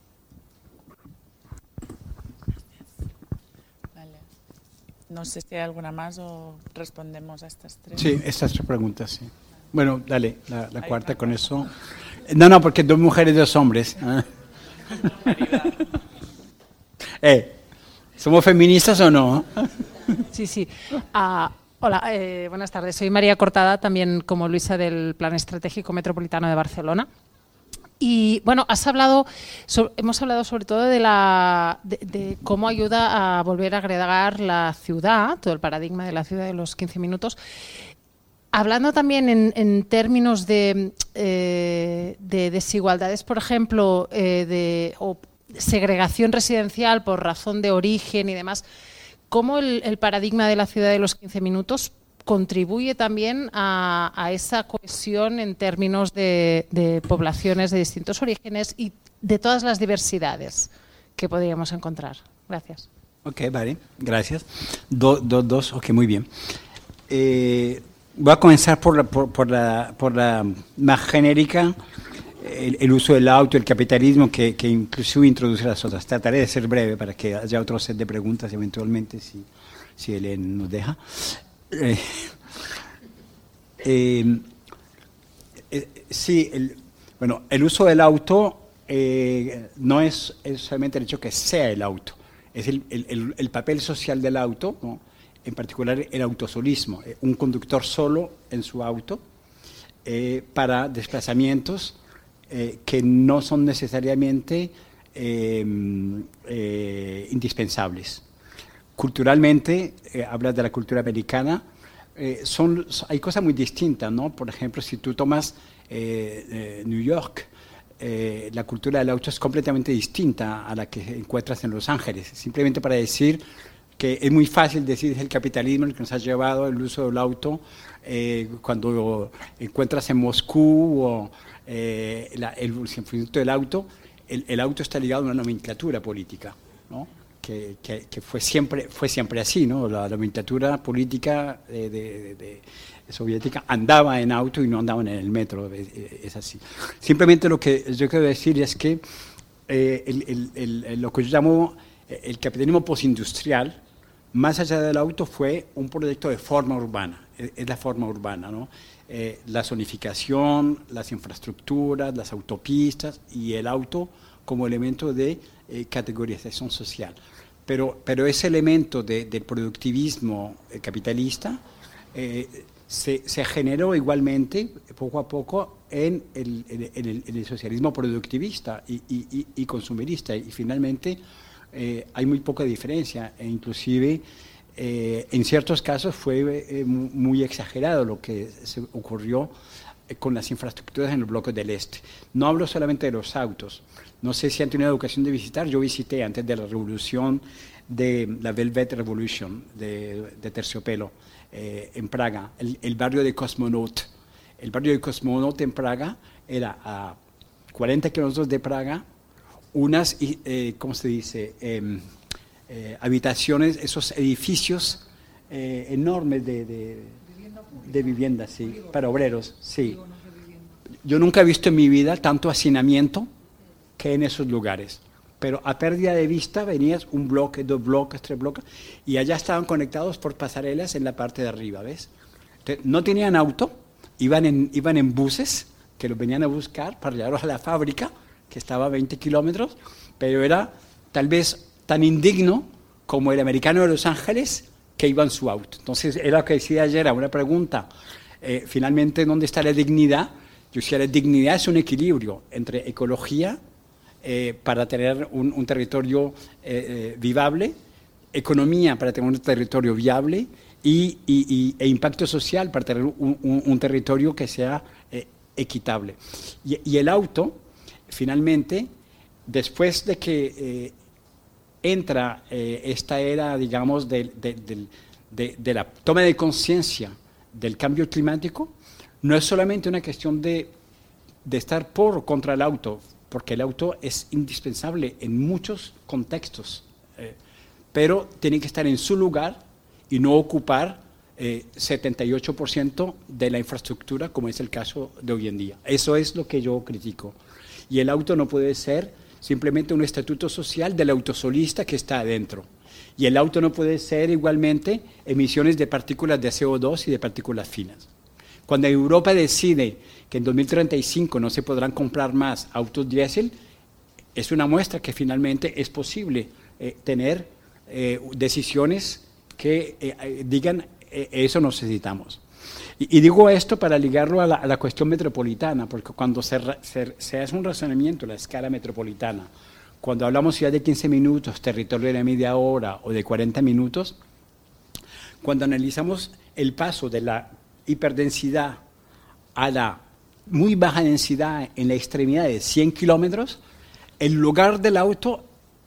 Vale. No sé si hay alguna más o respondemos a estas tres. Sí, estas tres preguntas, sí. Bueno, dale, la cuarta con eso. No, porque 2 mujeres y 2 hombres. ¿Somos feministas o no? Sí. Hola, buenas tardes. Soy María Cortada, también como Luisa del Plan Estratégico Metropolitano de Barcelona. Y bueno, hemos hablado sobre todo de cómo ayuda a volver a agregar la ciudad, todo el paradigma de la ciudad de los 15 minutos. Hablando también en términos de desigualdades, por ejemplo, o segregación residencial por razón de origen y demás, ¿cómo el paradigma de la ciudad de los 15 minutos contribuye también a esa cohesión en términos de poblaciones de distintos orígenes y de todas las diversidades que podríamos encontrar? Gracias. Ok, vale, gracias. Ok, muy bien. Voy a comenzar por la más genérica, el uso del auto, el capitalismo, que inclusive introduce las otras. Trataré de ser breve para que haya otro set de preguntas eventualmente, si Helen nos deja. Sí, el uso del auto no es solamente el hecho que sea el auto, es el papel social del auto, ¿no? En particular el autosolismo, un conductor solo en su auto para desplazamientos que no son necesariamente indispensables. Culturalmente, hablas de la cultura americana, hay cosas muy distintas, ¿no? Por ejemplo, si tú tomas New York, la cultura del auto es completamente distinta a la que encuentras en Los Ángeles. Simplemente para decir que es muy fácil decir es el capitalismo el que nos ha llevado el uso del auto, cuando encuentras en Moscú o el funcionamiento del auto, el auto está ligado a una nomenclatura política, ¿no? Que fue siempre así, ¿no? La nomenclatura política soviética andaba en auto y no andaban en el metro, es así. Simplemente lo que yo quiero decir es que lo que yo llamo el capitalismo postindustrial, más allá del auto, fue un proyecto de forma urbana, es la forma urbana, ¿no? La zonificación, las infraestructuras, las autopistas y el auto como elemento de categorización social. Pero ese elemento del productivismo capitalista se generó igualmente, poco a poco, en el socialismo productivista y consumerista, y finalmente hay muy poca diferencia, e inclusive en ciertos casos fue muy exagerado lo que se ocurrió con las infraestructuras en los bloques del este. No hablo solamente de los autos. No sé si han tenido ocasión de visitar. Yo visité antes de la revolución, de la Velvet Revolution de Terciopelo, en Praga, el barrio de Cosmonaut. El barrio de Cosmonaut en Praga era a 40 kilómetros de Praga, unas, ¿cómo se dice?, habitaciones, esos edificios enormes de vivienda, sí, para obreros, sí. Yo nunca he visto en mi vida tanto hacinamiento que en esos lugares, pero a pérdida de vista venías un bloque, 2 bloques, 3 bloques, y allá estaban conectados por pasarelas en la parte de arriba, ¿ves? Entonces, no tenían auto, iban en buses que los venían a buscar para llevarlos a la fábrica, que estaba a 20 kilómetros, pero era tal vez tan indigno como el americano de Los Ángeles que iba en su auto. Entonces, era lo que decía ayer, a una pregunta, finalmente, ¿dónde está la dignidad? Yo decía, la dignidad es un equilibrio entre ecología, para tener un territorio viable, economía para tener un territorio viable e impacto social para tener un territorio que sea equitable. Y el auto, finalmente, después de que entra esta era, digamos, de la toma de conciencia del cambio climático, no es solamente una cuestión de estar por o contra el auto, porque el auto es indispensable en muchos contextos, pero tiene que estar en su lugar y no ocupar 78% de la infraestructura, como es el caso de hoy en día. Eso es lo que yo critico. Y el auto no puede ser simplemente un estatuto social del autosolista que está adentro. Y el auto no puede ser igualmente emisiones de partículas de CO2 y de partículas finas. Cuando Europa decide que en 2035 no se podrán comprar más autos diésel, es una muestra que finalmente es posible tener decisiones que digan eso necesitamos. Y digo esto para ligarlo a la cuestión metropolitana, porque cuando se hace un razonamiento a la escala metropolitana, cuando hablamos ciudad de 15 minutos, territorio de media hora o de 40 minutos, cuando analizamos el paso de la hiperdensidad a la muy baja densidad en la extremidad de 100 kilómetros, el lugar del auto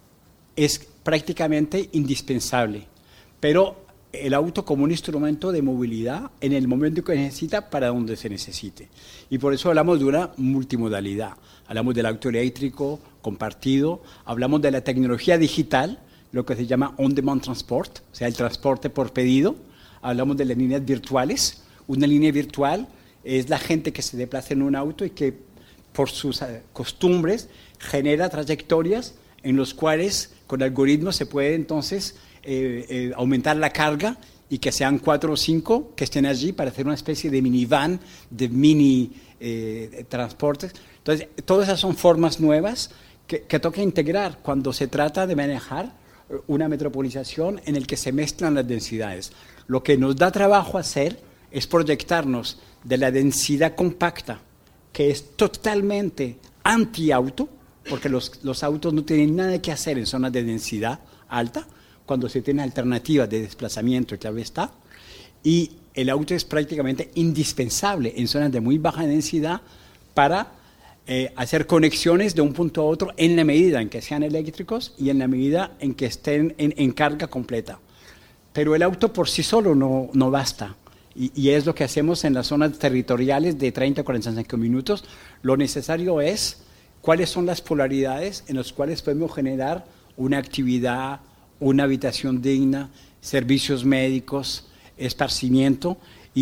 es prácticamente indispensable, pero el auto como un instrumento de movilidad en el momento que necesita para donde se necesite. Y por eso hablamos de una multimodalidad. Hablamos del auto eléctrico compartido, hablamos de la tecnología digital, lo que se llama on-demand transport, o sea, el transporte por pedido. Hablamos de las líneas virtuales. Una línea virtual es la gente que se desplaza en un auto y que por sus costumbres genera trayectorias en los cuales con algoritmos se puede entonces aumentar la carga y que sean 4 o 5 que estén allí para hacer una especie de minivan, de mini transportes. Entonces, todas esas son formas nuevas que toca integrar cuando se trata de manejar una metropolización en el que se mezclan las densidades. Lo que nos da trabajo hacer es proyectarnos de la densidad compacta, que es totalmente anti-auto, porque los autos no tienen nada que hacer en zonas de densidad alta, cuando se tiene alternativas de desplazamiento, claro está, y el auto es prácticamente indispensable en zonas de muy baja densidad para hacer conexiones de un punto a otro en la medida en que sean eléctricos y en la medida en que estén en carga completa. Pero el auto por sí solo no basta, y es lo que hacemos en las zonas territoriales de 30 a 45 minutos. Lo necesario es cuáles son las polaridades en las cuales podemos generar una actividad, una habitación digna, servicios médicos, esparcimiento,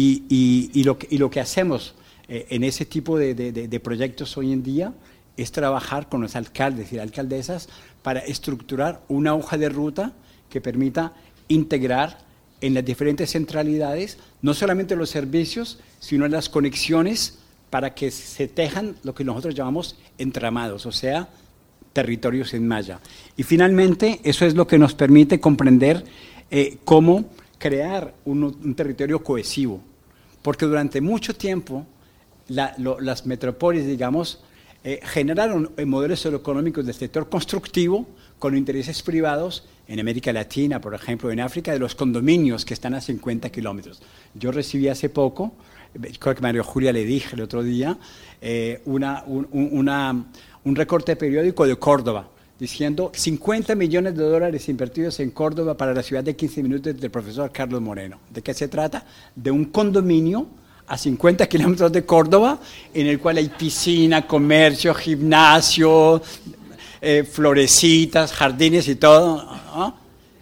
y lo que hacemos en ese tipo de proyectos hoy en día es trabajar con los alcaldes y alcaldesas para estructurar una hoja de ruta que permita integrar en las diferentes centralidades no solamente los servicios, sino las conexiones para que se tejan lo que nosotros llamamos entramados, o sea, territorios en malla. Y finalmente, eso es lo que nos permite comprender cómo crear un territorio cohesivo, porque durante mucho tiempo las metrópolis, digamos, generaron modelos socioeconómicos del sector constructivo con intereses privados en América Latina, por ejemplo, en África, de los condominios que están a 50 kilómetros. Yo recibí hace poco, creo que María Julia le dije el otro día, un recorte periódico de Córdoba, diciendo 50 millones de dólares invertidos en Córdoba para la ciudad de 15 minutos del profesor Carlos Moreno. ¿De qué se trata? De un condominio a 50 kilómetros de Córdoba, en el cual hay piscina, comercio, gimnasio, florecitas, jardines y todo. ¿No?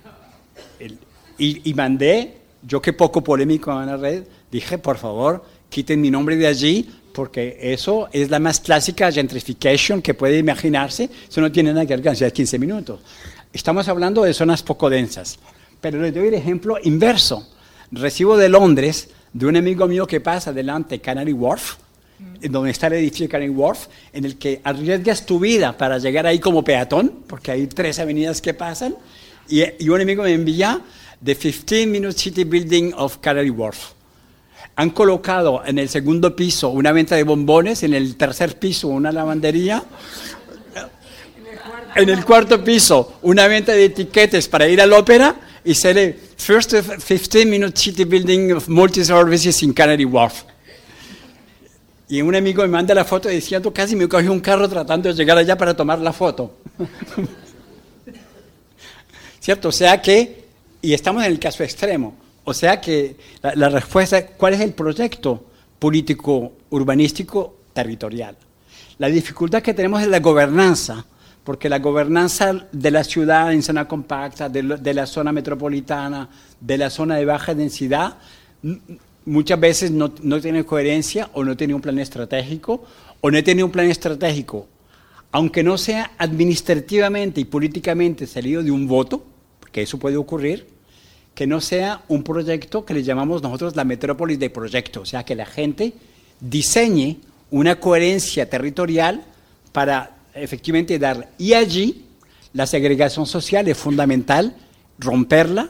Y mandé, yo que poco polémico en la red, dije, por favor, quiten mi nombre de allí, porque eso es la más clásica gentrification que puede imaginarse. Eso no tiene nada que ver con la ciudad de 15 minutos. Estamos hablando de zonas poco densas. Pero les doy el ejemplo inverso. Recibo de Londres, de un amigo mío que pasa delante de Canary Wharf, donde está el edificio de Canary Wharf, en el que arriesgas tu vida para llegar ahí como peatón, porque hay 3 avenidas que pasan, y un amigo me envía The 15-minute city building of Canary Wharf. Han colocado en el segundo piso una venta de bombones, en el tercer piso una lavandería, en el cuarto piso una venta de etiquetes para ir al ópera, y sale First 15-minute city building of multi-services in Canary Wharf. Y un amigo me manda la foto diciendo, casi me cogió un carro tratando de llegar allá para tomar la foto. ¿Cierto? O sea que, y estamos en el caso extremo, o sea que la respuesta, ¿cuál es el proyecto político, urbanístico, territorial? La dificultad que tenemos es la gobernanza, porque la gobernanza de la ciudad en zona compacta, de la zona metropolitana, de la zona de baja densidad, muchas veces no tiene coherencia, o no tiene un plan estratégico, o no tiene un plan estratégico, aunque no sea administrativamente y políticamente salido de un voto, porque eso puede ocurrir, que no sea un proyecto que le llamamos nosotros la metrópolis de proyecto, o sea, que la gente diseñe una coherencia territorial para efectivamente dar. Y allí la segregación social es fundamental, romperla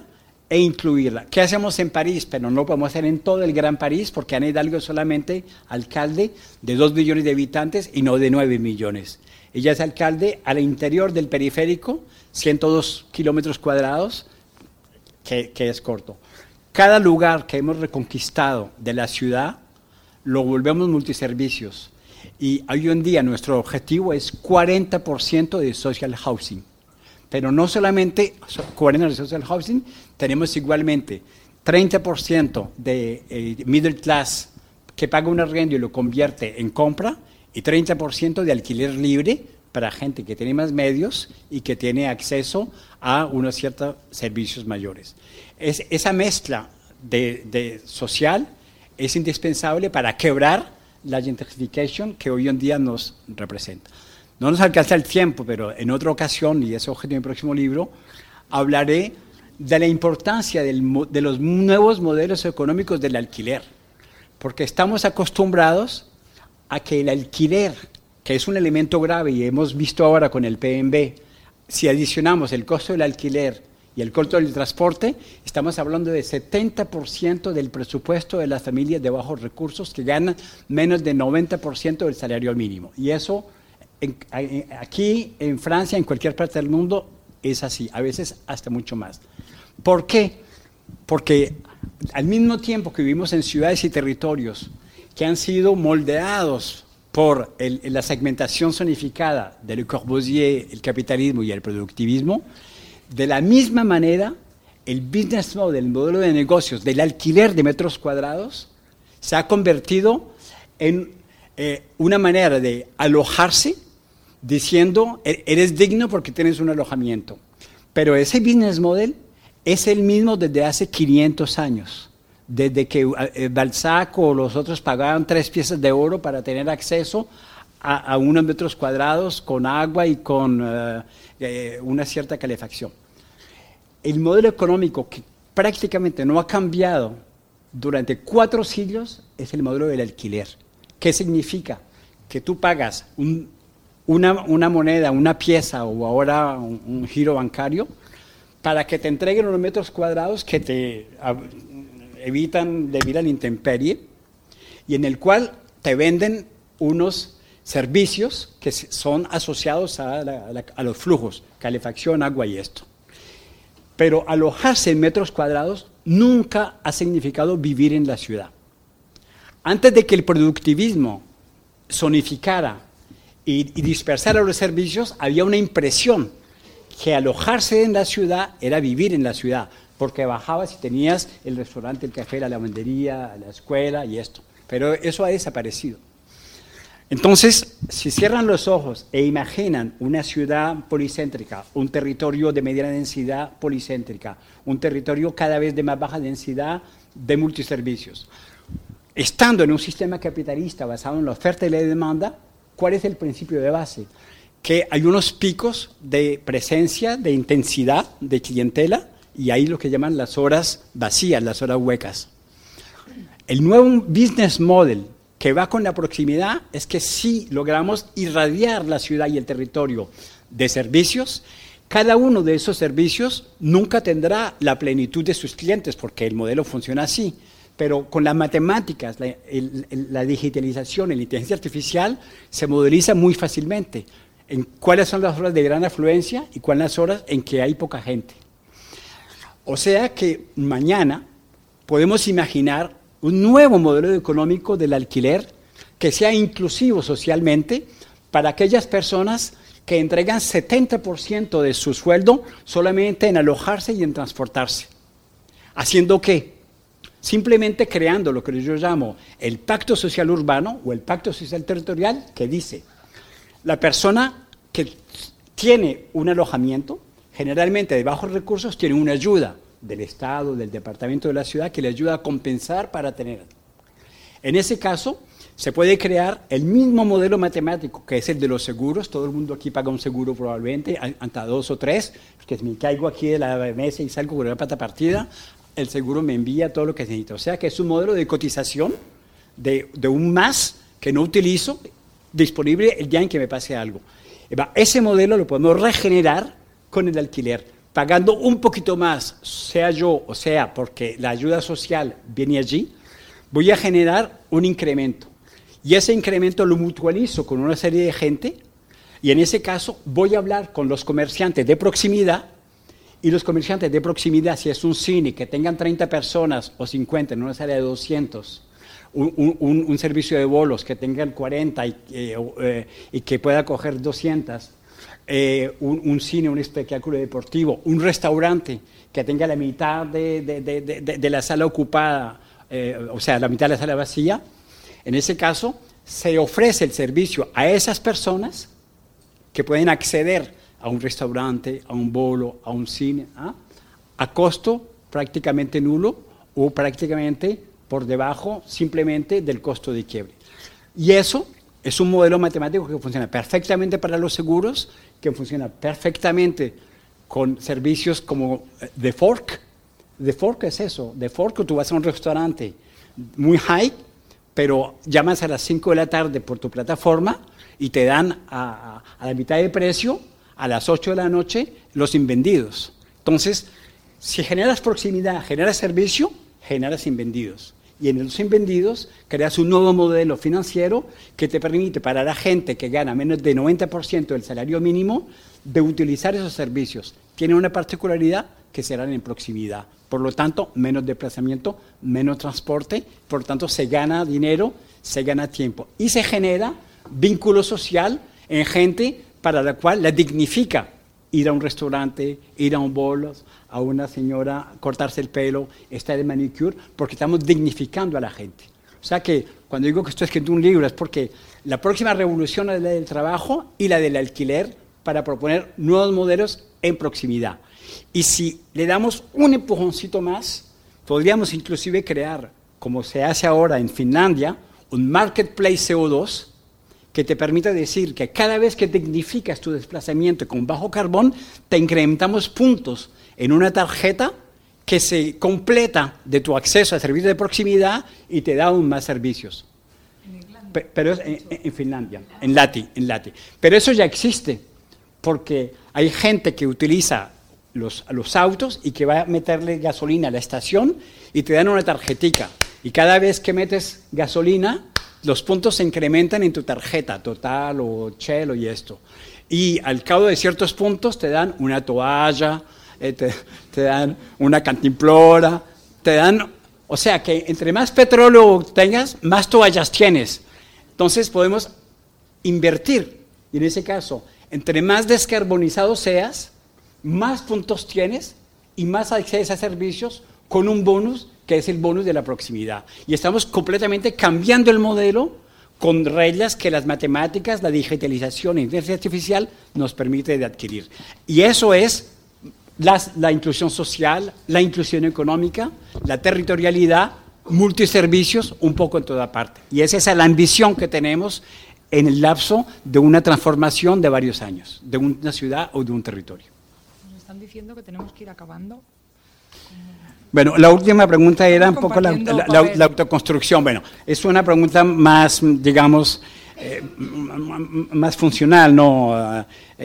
e incluirla. ¿Qué hacemos en París? Pero no podemos hacer en todo el Gran París, porque Anne Hidalgo es solamente alcalde de 2 millones de habitantes y no de 9 millones. Ella es alcalde al interior del periférico, 102 kilómetros cuadrados, que es corto. Cada lugar que hemos reconquistado de la ciudad lo volvemos multiservicios. Y hoy en día nuestro objetivo es 40% de social housing. Pero no solamente 40% de social housing, tenemos igualmente 30% de middle class que paga un arriendo y lo convierte en compra, y 30% de alquiler libre para gente que tiene más medios y que tiene acceso a unos ciertos servicios mayores. Esa mezcla de social es indispensable para quebrar la gentrification que hoy en día nos representa. No nos alcanza el tiempo, pero en otra ocasión, y es objeto de mi próximo libro, hablaré de la importancia de los nuevos modelos económicos del alquiler, porque estamos acostumbrados a que el alquiler, que es un elemento grave y hemos visto ahora con el PMB, si adicionamos el costo del alquiler y el costo del transporte, estamos hablando de 70% del presupuesto de las familias de bajos recursos que ganan menos del 90% del salario mínimo. Y eso aquí en Francia, en cualquier parte del mundo, es así, a veces hasta mucho más. ¿Por qué? Porque al mismo tiempo que vivimos en ciudades y territorios que han sido moldeados por la segmentación zonificada de Le Corbusier, el capitalismo y el productivismo, de la misma manera, el business model, el modelo de negocios del alquiler de metros cuadrados, se ha convertido en una manera de alojarse diciendo, eres digno porque tienes un alojamiento. Pero ese business model es el mismo desde hace 500 años, desde que Balzac o los otros pagaban 3 piezas de oro para tener acceso a unos metros cuadrados con agua y con una cierta calefacción. El modelo económico que prácticamente no ha cambiado durante 4 siglos es el modelo del alquiler. ¿Qué significa? Que tú pagas una moneda, una pieza o ahora un giro bancario para que te entreguen unos metros cuadrados que te evitan de vivir a la intemperie y en el cual te venden unos servicios que son asociados a los flujos, calefacción, agua y esto. Pero alojarse en metros cuadrados nunca ha significado vivir en la ciudad. Antes de que el productivismo zonificara y dispersara los servicios, había una impresión que alojarse en la ciudad era vivir en la ciudad, porque bajabas y tenías el restaurante, el café, la lavandería, la escuela y esto. Pero eso ha desaparecido. Entonces, si cierran los ojos e imaginan una ciudad policéntrica, un territorio de mediana densidad policéntrica, un territorio cada vez de más baja densidad de multiservicios, estando en un sistema capitalista basado en la oferta y la demanda, ¿cuál es el principio de base? Que hay unos picos de presencia, de intensidad, de clientela, y hay lo que llaman las horas vacías, las horas huecas. El nuevo business model que va con la proximidad es que si logramos irradiar la ciudad y el territorio de servicios, cada uno de esos servicios nunca tendrá la plenitud de sus clientes, porque el modelo funciona así. Pero con las matemáticas, la digitalización, la inteligencia artificial, se modeliza muy fácilmente en cuáles son las horas de gran afluencia y cuáles las horas en que hay poca gente. O sea que mañana podemos imaginar un nuevo modelo económico del alquiler que sea inclusivo socialmente para aquellas personas que entregan 70% de su sueldo solamente en alojarse y en transportarse. ¿Haciendo qué? Simplemente creando lo que yo llamo el pacto social urbano o el pacto social territorial, que dice, la persona que tiene un alojamiento, generalmente de bajos recursos, tiene una ayuda del Estado, del departamento de la ciudad, que le ayuda a compensar para tener. En ese caso, se puede crear el mismo modelo matemático, que es el de los seguros. Todo el mundo aquí paga un seguro probablemente, hasta 2 o 3, que si me caigo aquí de la mesa y salgo con una pata partida, el seguro me envía todo lo que necesito. O sea que es un modelo de cotización de un más que no utilizo, disponible el día en que me pase algo. Ese modelo lo podemos regenerar con el alquiler, pagando un poquito más, sea yo o sea porque la ayuda social viene allí, voy a generar un incremento. Y ese incremento lo mutualizo con una serie de gente, y en ese caso voy a hablar con los comerciantes de proximidad, y los comerciantes de proximidad, si es un cine que tengan 30 personas o 50 en una sala de 200, un servicio de bolos que tengan 40 y que pueda coger 200, un cine, un espectáculo deportivo, un restaurante que tenga la mitad de la sala ocupada, o sea, la mitad de la sala vacía, en ese caso se ofrece el servicio a esas personas que pueden acceder a un restaurante, a un bolo, a un cine, a costo prácticamente nulo o prácticamente por debajo simplemente del costo de quiebre. Y eso es un modelo matemático que funciona perfectamente para los seguros, que funciona perfectamente con servicios como The Fork. The Fork es eso, The Fork, tú vas a un restaurante muy high, pero llamas a las 5 de la tarde por tu plataforma y te dan a la mitad de precio, a las 8 de la noche, los invendidos. Entonces, si generas proximidad, generas servicio, generas invendidos. Y en los invendidos creas un nuevo modelo financiero que te permite para la gente que gana menos del 90% del salario mínimo de utilizar esos servicios. Tiene una particularidad que serán en proximidad. Por lo tanto, menos desplazamiento, menos transporte, por lo tanto se gana dinero, se gana tiempo. Y se genera vínculo social en gente para la cual la dignifica ir a un restaurante, ir a un bolo, a una señora, cortarse el pelo, estar de manicure, porque estamos dignificando a la gente. O sea que cuando digo que estoy escribiendo un libro es porque la próxima revolución es la del trabajo y la del alquiler para proponer nuevos modelos en proximidad. Y si le damos un empujoncito más, podríamos inclusive crear, como se hace ahora en Finlandia, un marketplace CO2 que te permita decir que cada vez que dignificas tu desplazamiento con bajo carbón, te incrementamos puntos en una tarjeta que se completa de tu acceso a servicios de proximidad y te da aún más servicios. Pero es en Finlandia, en Lati. Pero eso ya existe, porque hay gente que utiliza los autos y que va a meterle gasolina a la estación y te dan una tarjetica. Y cada vez que metes gasolina, los puntos se incrementan en tu tarjeta, Total o Shell y esto. Y al cabo de ciertos puntos te dan una toalla, te dan una cantimplora, te dan... O sea que entre más petróleo tengas, más toallas tienes. Entonces podemos invertir. Y en ese caso, entre más descarbonizado seas, más puntos tienes y más accedes a servicios con un bonus que es el bonus de la proximidad. Y estamos completamente cambiando el modelo con reglas que las matemáticas, la digitalización e inteligencia artificial nos permite de adquirir. Y eso es la inclusión social, la inclusión económica, la territorialidad, multiservicios, un poco en toda parte. Y esa es la ambición que tenemos en el lapso de una transformación de varios años, de una ciudad o de un territorio. Nos están diciendo que tenemos que ir acabando. Bueno, la última pregunta era un poco la autoconstrucción. Bueno, es una pregunta más, digamos, más funcional, ¿no?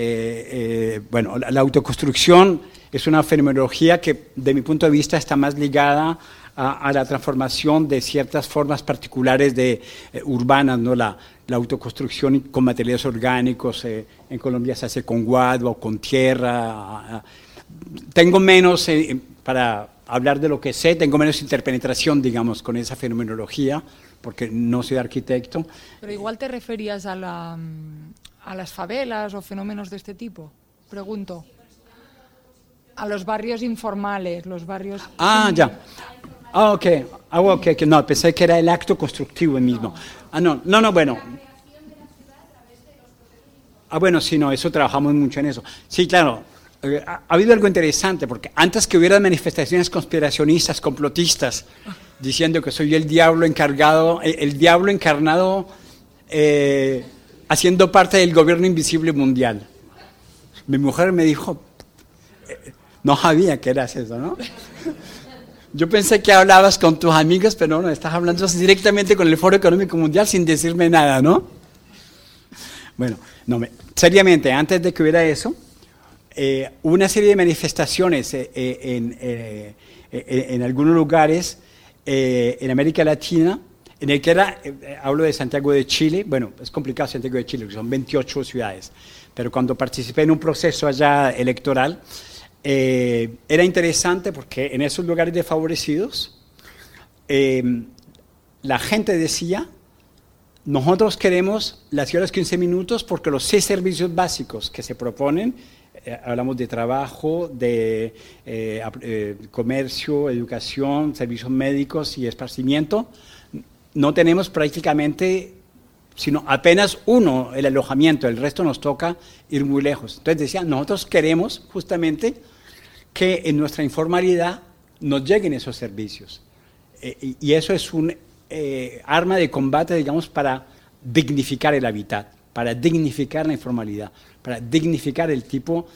Bueno, la autoconstrucción es una fenomenología que, de mi punto de vista, está más ligada a la transformación de ciertas formas particulares de urbanas, ¿no? La autoconstrucción con materiales orgánicos, en Colombia se hace con guadua o con tierra. Tengo menos, para hablar de lo que sé, tengo menos interpenetración, digamos, con esa fenomenología, porque no soy arquitecto. Pero igual te referías a las favelas o fenómenos de este tipo, pregunto. A los barrios informales, los barrios... Ya. Ok. No, pensé que era el acto constructivo mismo. No, bueno. Bueno, sí, no, eso trabajamos mucho en eso. Sí, claro. Ha habido algo interesante, porque antes que hubiera manifestaciones conspiracionistas, complotistas, diciendo que soy el diablo encarnado, haciendo parte del gobierno invisible mundial. Mi mujer me dijo, no sabía que eras eso, ¿no? Yo pensé que hablabas con tus amigos, pero no, estás hablando directamente con el Foro Económico Mundial sin decirme nada, ¿no? Bueno, seriamente, antes de que hubiera eso, una serie de manifestaciones en algunos lugares en América Latina, en el que era, hablo de Santiago de Chile, bueno, es complicado Santiago de Chile, porque son 28 ciudades, pero cuando participé en un proceso allá electoral, era interesante porque en esos lugares desfavorecidos, la gente decía, nosotros queremos la ciudad de los 15 minutos porque los 6 servicios básicos que se proponen, hablamos de trabajo, de comercio, educación, servicios médicos y esparcimiento, no tenemos prácticamente, sino apenas uno, el alojamiento, el resto nos toca ir muy lejos. Entonces decía, nosotros queremos justamente que en nuestra informalidad nos lleguen esos servicios. Y eso es un arma de combate, digamos, para dignificar el hábitat, para dignificar la informalidad, para dignificar el tipo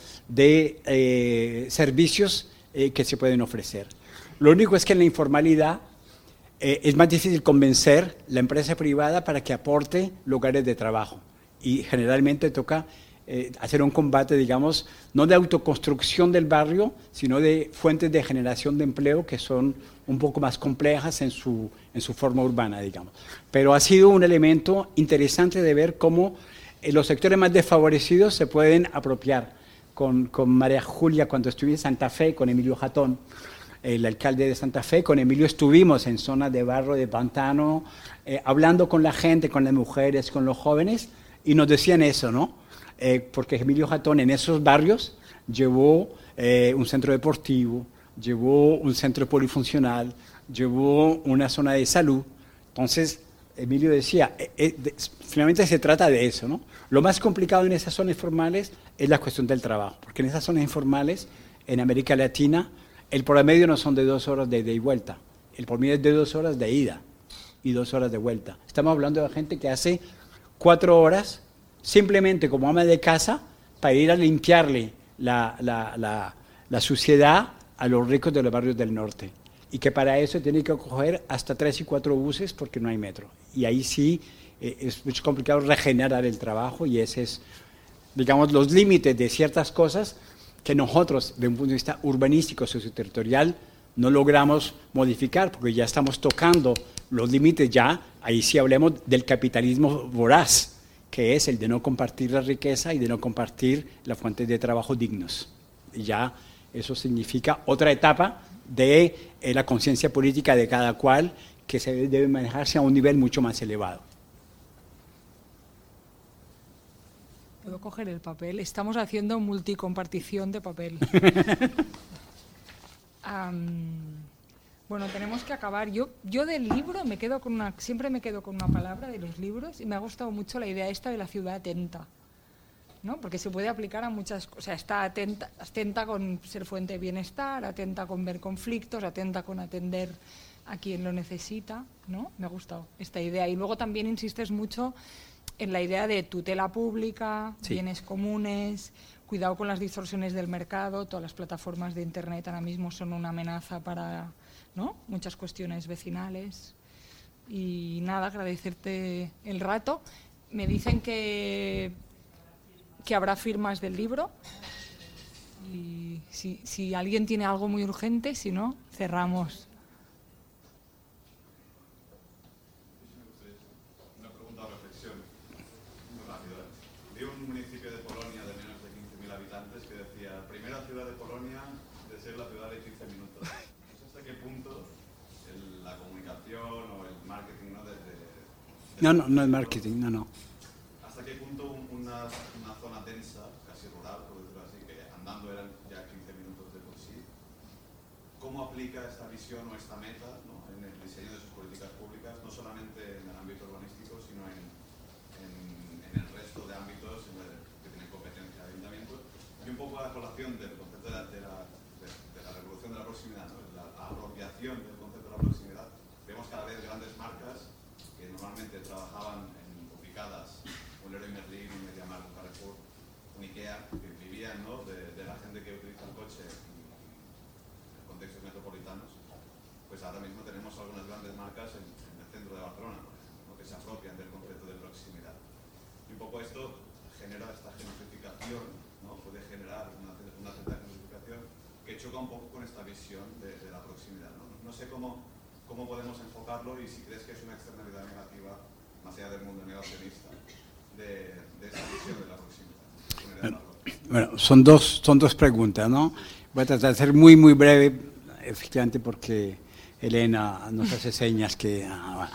de servicios que se pueden ofrecer. Lo único es que en la informalidad es más difícil convencer la empresa privada para que aporte lugares de trabajo. Y generalmente toca hacer un combate, digamos, no de autoconstrucción del barrio, sino de fuentes de generación de empleo que son un poco más complejas en su forma urbana, digamos. Pero ha sido un elemento interesante de ver cómo los sectores más desfavorecidos se pueden apropiar. Con María Julia, cuando estuve en Santa Fe, con Emilio Jatón, el alcalde de Santa Fe, con Emilio estuvimos en zonas de barro, de pantano, hablando con la gente, con las mujeres, con los jóvenes, y nos decían eso, ¿no? Porque Emilio Jatón en esos barrios llevó un centro deportivo, llevó un centro polifuncional, llevó una zona de salud. Entonces, Emilio decía, finalmente se trata de eso, ¿no? Lo más complicado en esas zonas informales es la cuestión del trabajo, porque en esas zonas informales, en América Latina, el promedio no son de 2 horas de ida y vuelta, el promedio es de 2 horas de ida y 2 horas de vuelta. Estamos hablando de gente que hace 4 horas simplemente como ama de casa para ir a limpiarle la suciedad a los ricos de los barrios del norte, y que para eso tiene que coger hasta 3 y 4 buses porque no hay metro. Y ahí sí es mucho complicado regenerar el trabajo, y ese es, digamos, los límites de ciertas cosas que nosotros, desde un punto de vista urbanístico, socioterritorial, no logramos modificar, porque ya estamos tocando los límites ya, ahí sí hablemos del capitalismo voraz, que es el de no compartir la riqueza y de no compartir las fuentes de trabajo dignos. Y ya eso significa otra etapa de la conciencia política de cada cual, que se debe manejarse a un nivel mucho más elevado. ¿Puedo coger el papel? Estamos haciendo multicompartición de papel. Bueno, tenemos que acabar. Yo del libro siempre me quedo con una palabra de los libros, y me ha gustado mucho la idea esta de la ciudad atenta, ¿no? Porque se puede aplicar a muchas cosas. O sea, está atenta con ser fuente de bienestar, atenta con ver conflictos, atenta con atender a quien lo necesita, ¿no? Me ha gustado esta idea. Y luego también insistes mucho en la idea de tutela pública, sí, bienes comunes, cuidado con las distorsiones del mercado. Todas las plataformas de Internet ahora mismo son una amenaza para, ¿no?, muchas cuestiones vecinales. Y nada, agradecerte el rato. Me dicen que habrá firmas del libro, y si alguien tiene algo muy urgente, si no, cerramos. Una pregunta o reflexión muy rápida. Vi un municipio de Polonia de menos de 15.000 habitantes que decía: primera ciudad de Polonia de ser la ciudad de 15 minutos. No sé hasta qué punto la comunicación o el marketing, ¿no? No es marketing, no. ¿Hasta qué punto una zona densa, casi rural, por decirlo así, que andando eran ya 15 minutos de por sí, cómo aplica esta visión o esta meta, ¿no?, en el diseño de sus políticas públicas, no solamente en el ámbito urbanístico, sino en el resto de ámbitos que tienen competencia de ayuntamientos? Y un poco a la colación del concepto de la revolución de la proximidad, ¿no?, la apropiación del concepto de la proximidad. Vemos cada vez grandes marcas que normalmente trabajaban ubicadas, un Leroy Merlin, un MediaMarkt, un Carrefour, un IKEA, que vivían, ¿no?, de la gente que utiliza el coche en contextos metropolitanos. Pues ahora mismo tenemos algunas grandes marcas en el centro de Barcelona, por ejemplo, ¿no?, que se apropian del concepto de proximidad. Y un poco esto genera esta gentrificación ¿no? Puede generar una cierta gentrificación que choca un poco con esta visión de la proximidad, ¿no? No sé cómo podemos enfocarlo y si crees que es una externalidad negativa, más allá del mundo negacionista, de esa visión de la proximidad. Bueno, son dos preguntas, ¿no? Voy a tratar de ser muy, muy breve, efectivamente, porque Elena nos hace señas que...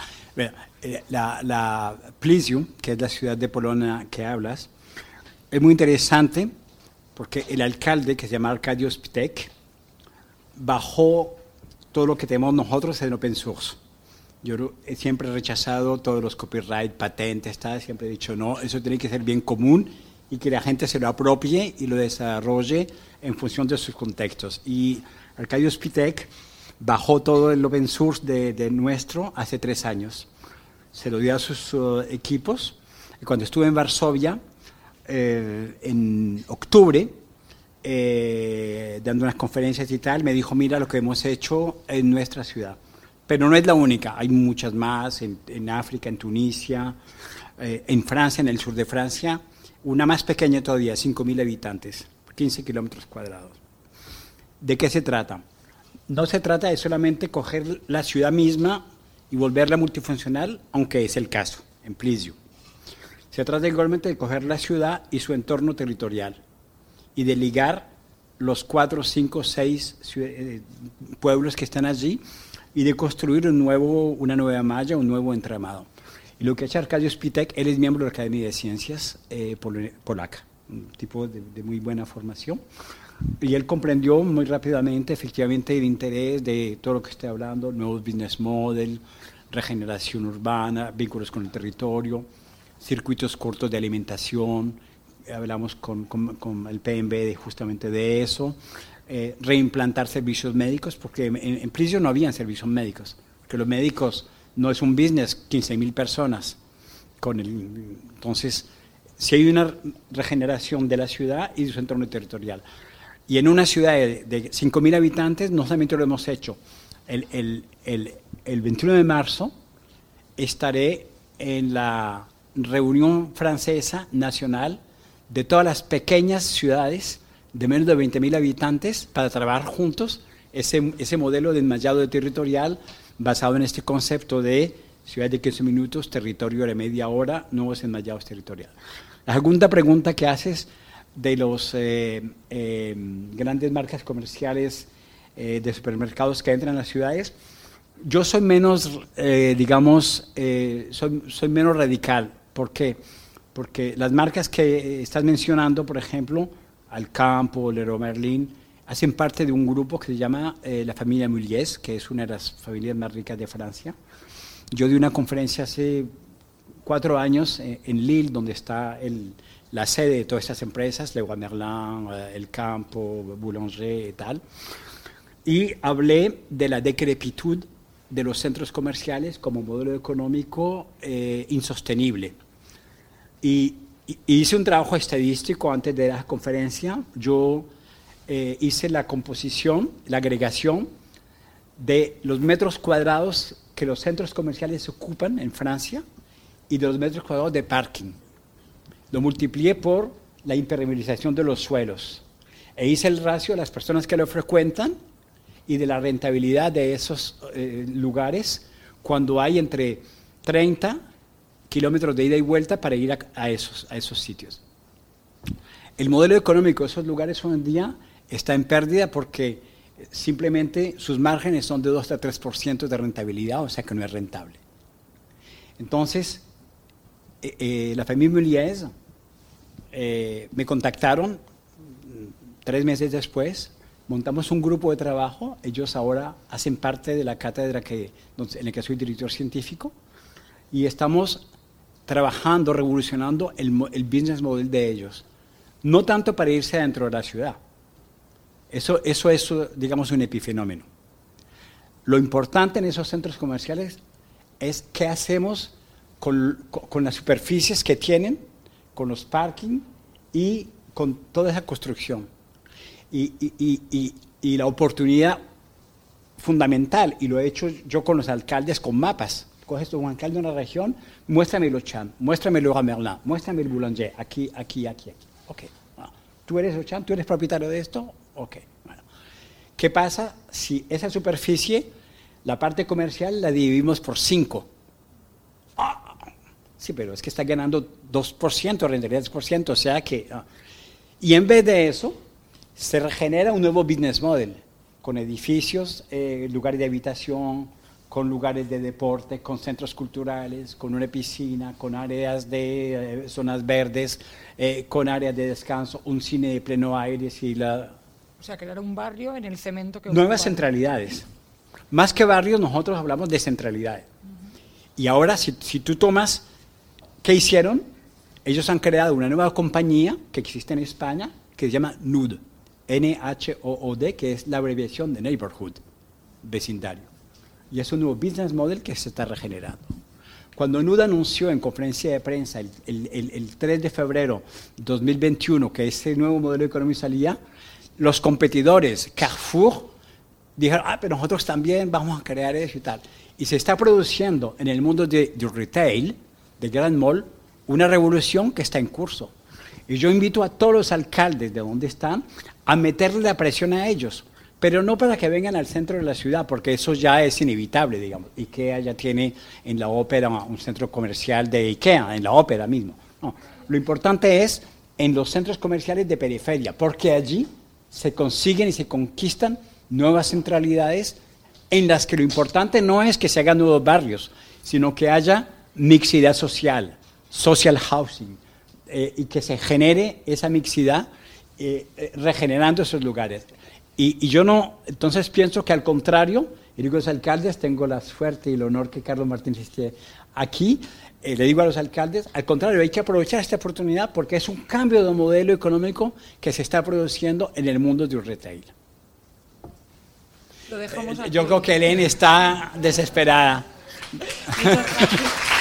la Plysiu, que es la ciudad de Polonia que hablas, es muy interesante porque el alcalde, que se llama Arkadiusz Pitek, bajó todo lo que tenemos nosotros en open source. Yo he siempre rechazado todos los copyright, patentes, siempre he dicho no, eso tiene que ser bien común y que la gente se lo apropie y lo desarrolle en función de sus contextos. Y Arkadiusz Pitek bajó todo el open source de nuestro hace 3 años. Se lo dio a sus equipos. Y cuando estuve en Varsovia, en octubre, dando unas conferencias y tal, me dijo, mira lo que hemos hecho en nuestra ciudad. Pero no es la única, hay muchas más, en África, en Tunisia, en Francia, en el sur de Francia, una más pequeña todavía, 5.000 habitantes, 15 kilómetros cuadrados. ¿De qué se trata? No se trata de solamente coger la ciudad misma y volverla multifuncional, aunque es el caso, en Plysiu. Se trata igualmente de coger la ciudad y su entorno territorial y de ligar los 4, 5, 6 pueblos que están allí y de construir una nueva malla, un nuevo entramado. Y lo que ha hecho Arkadiusz Pitek, él es miembro de la Academia de Ciencias polaca, un tipo de muy buena formación. Y él comprendió muy rápidamente, efectivamente, el interés de todo lo que estoy hablando, nuevos business model, regeneración urbana, vínculos con el territorio, circuitos cortos de alimentación, hablamos con el PMB justamente de eso, reimplantar servicios médicos, porque en Plysiu no habían servicios médicos, porque los médicos no es un business, 15.000 personas. Entonces, si hay una regeneración de la ciudad y de su entorno territorial. Y en una ciudad de 5.000 habitantes, no solamente lo hemos hecho. El 21 de marzo estaré en la reunión francesa nacional de todas las pequeñas ciudades de menos de 20.000 habitantes para trabajar juntos ese modelo de enmallado territorial basado en este concepto de ciudad de 15 minutos, territorio de media hora, nuevos enmallados territoriales. La segunda pregunta que haces de los grandes marcas comerciales de supermercados que entran en las ciudades, yo soy menos, soy menos radical. ¿Por qué? Porque las marcas que estás mencionando, por ejemplo, Alcampo, Leroy Merlin, hacen parte de un grupo que se llama la familia Mulliez, que es una de las familias más ricas de Francia. Yo di una conferencia hace 4 años en Lille, donde está la sede de todas estas empresas, Leroy Merlin, El Campo, Boulanger y tal, y hablé de la decrepitud de los centros comerciales como modelo económico insostenible. Y hice un trabajo estadístico antes de la conferencia. Yo hice la composición, la agregación de los metros cuadrados que los centros comerciales ocupan en Francia y de los metros cuadrados de parking. Lo multiplié por la impermeabilización de los suelos e hice el ratio de las personas que lo frecuentan y de la rentabilidad de esos lugares cuando hay entre 30 kilómetros de ida y vuelta para ir a esos sitios. El modelo económico de esos lugares hoy en día está en pérdida porque simplemente sus márgenes son de 2 a 3% de rentabilidad, o sea que no es rentable. Entonces, la familia Mulliez me contactaron 3 meses después, montamos un grupo de trabajo, ellos ahora hacen parte de la cátedra en la que soy director científico y estamos trabajando, revolucionando el business model de ellos. No tanto para irse adentro de la ciudad. Eso es, digamos, un epifenómeno. Lo importante en esos centros comerciales es qué hacemos con las superficies que tienen, con los parking y con toda esa construcción. Y la oportunidad fundamental, y lo he hecho yo con los alcaldes con mapas. Coges un alcalde de una región, muéstrame el Auchan, muéstrame el Leroy Merlin, muéstrame el Boulanger, aquí. Ok. tú eres Ochan, tú eres propietario de esto, ok. Bueno. ¿Qué pasa si esa superficie, la parte comercial, la dividimos por 5? Sí, pero es que está ganando 2%, rentabilidad 2%, o sea que... Y en vez de eso, se regenera un nuevo business model, con edificios, lugares de habitación, con lugares de deporte, con centros culturales, con una piscina, con áreas de zonas verdes, con áreas de descanso, un cine de pleno aire. O sea, crear un barrio en el cemento que... Nuevas centralidades. Más que barrios, nosotros hablamos de centralidades. Y ahora, si tú tomas... ¿Qué hicieron? Ellos han creado una nueva compañía que existe en España, que se llama NUD, N-H-O-O-D, que es la abreviación de Neighborhood, vecindario. Y es un nuevo business model que se está regenerando. Cuando NUD anunció en conferencia de prensa el 3 de febrero de 2021 que ese nuevo modelo de economía salía, los competidores, Carrefour, dijeron, pero nosotros también vamos a crear eso y tal. Y se está produciendo en el mundo de retail, de Grand Mall, una revolución que está en curso. Y yo invito a todos los alcaldes de donde están a meterle la presión a ellos, pero no para que vengan al centro de la ciudad, porque eso ya es inevitable, digamos. IKEA ya tiene en la ópera un centro comercial de IKEA, en la ópera mismo. No, lo importante es en los centros comerciales de periferia, porque allí se consiguen y se conquistan nuevas centralidades en las que lo importante no es que se hagan nuevos barrios, sino que haya mixidad social, social housing, y que se genere esa mixidad regenerando esos lugares. Y yo no, entonces pienso que al contrario, y digo a los alcaldes, tengo la suerte y el honor que Carlos Martínez esté aquí, le digo a los alcaldes, al contrario, hay que aprovechar esta oportunidad porque es un cambio de modelo económico que se está produciendo en el mundo del retail. Lo dejamos aquí. Yo creo que Elena está desesperada. Muchas gracias.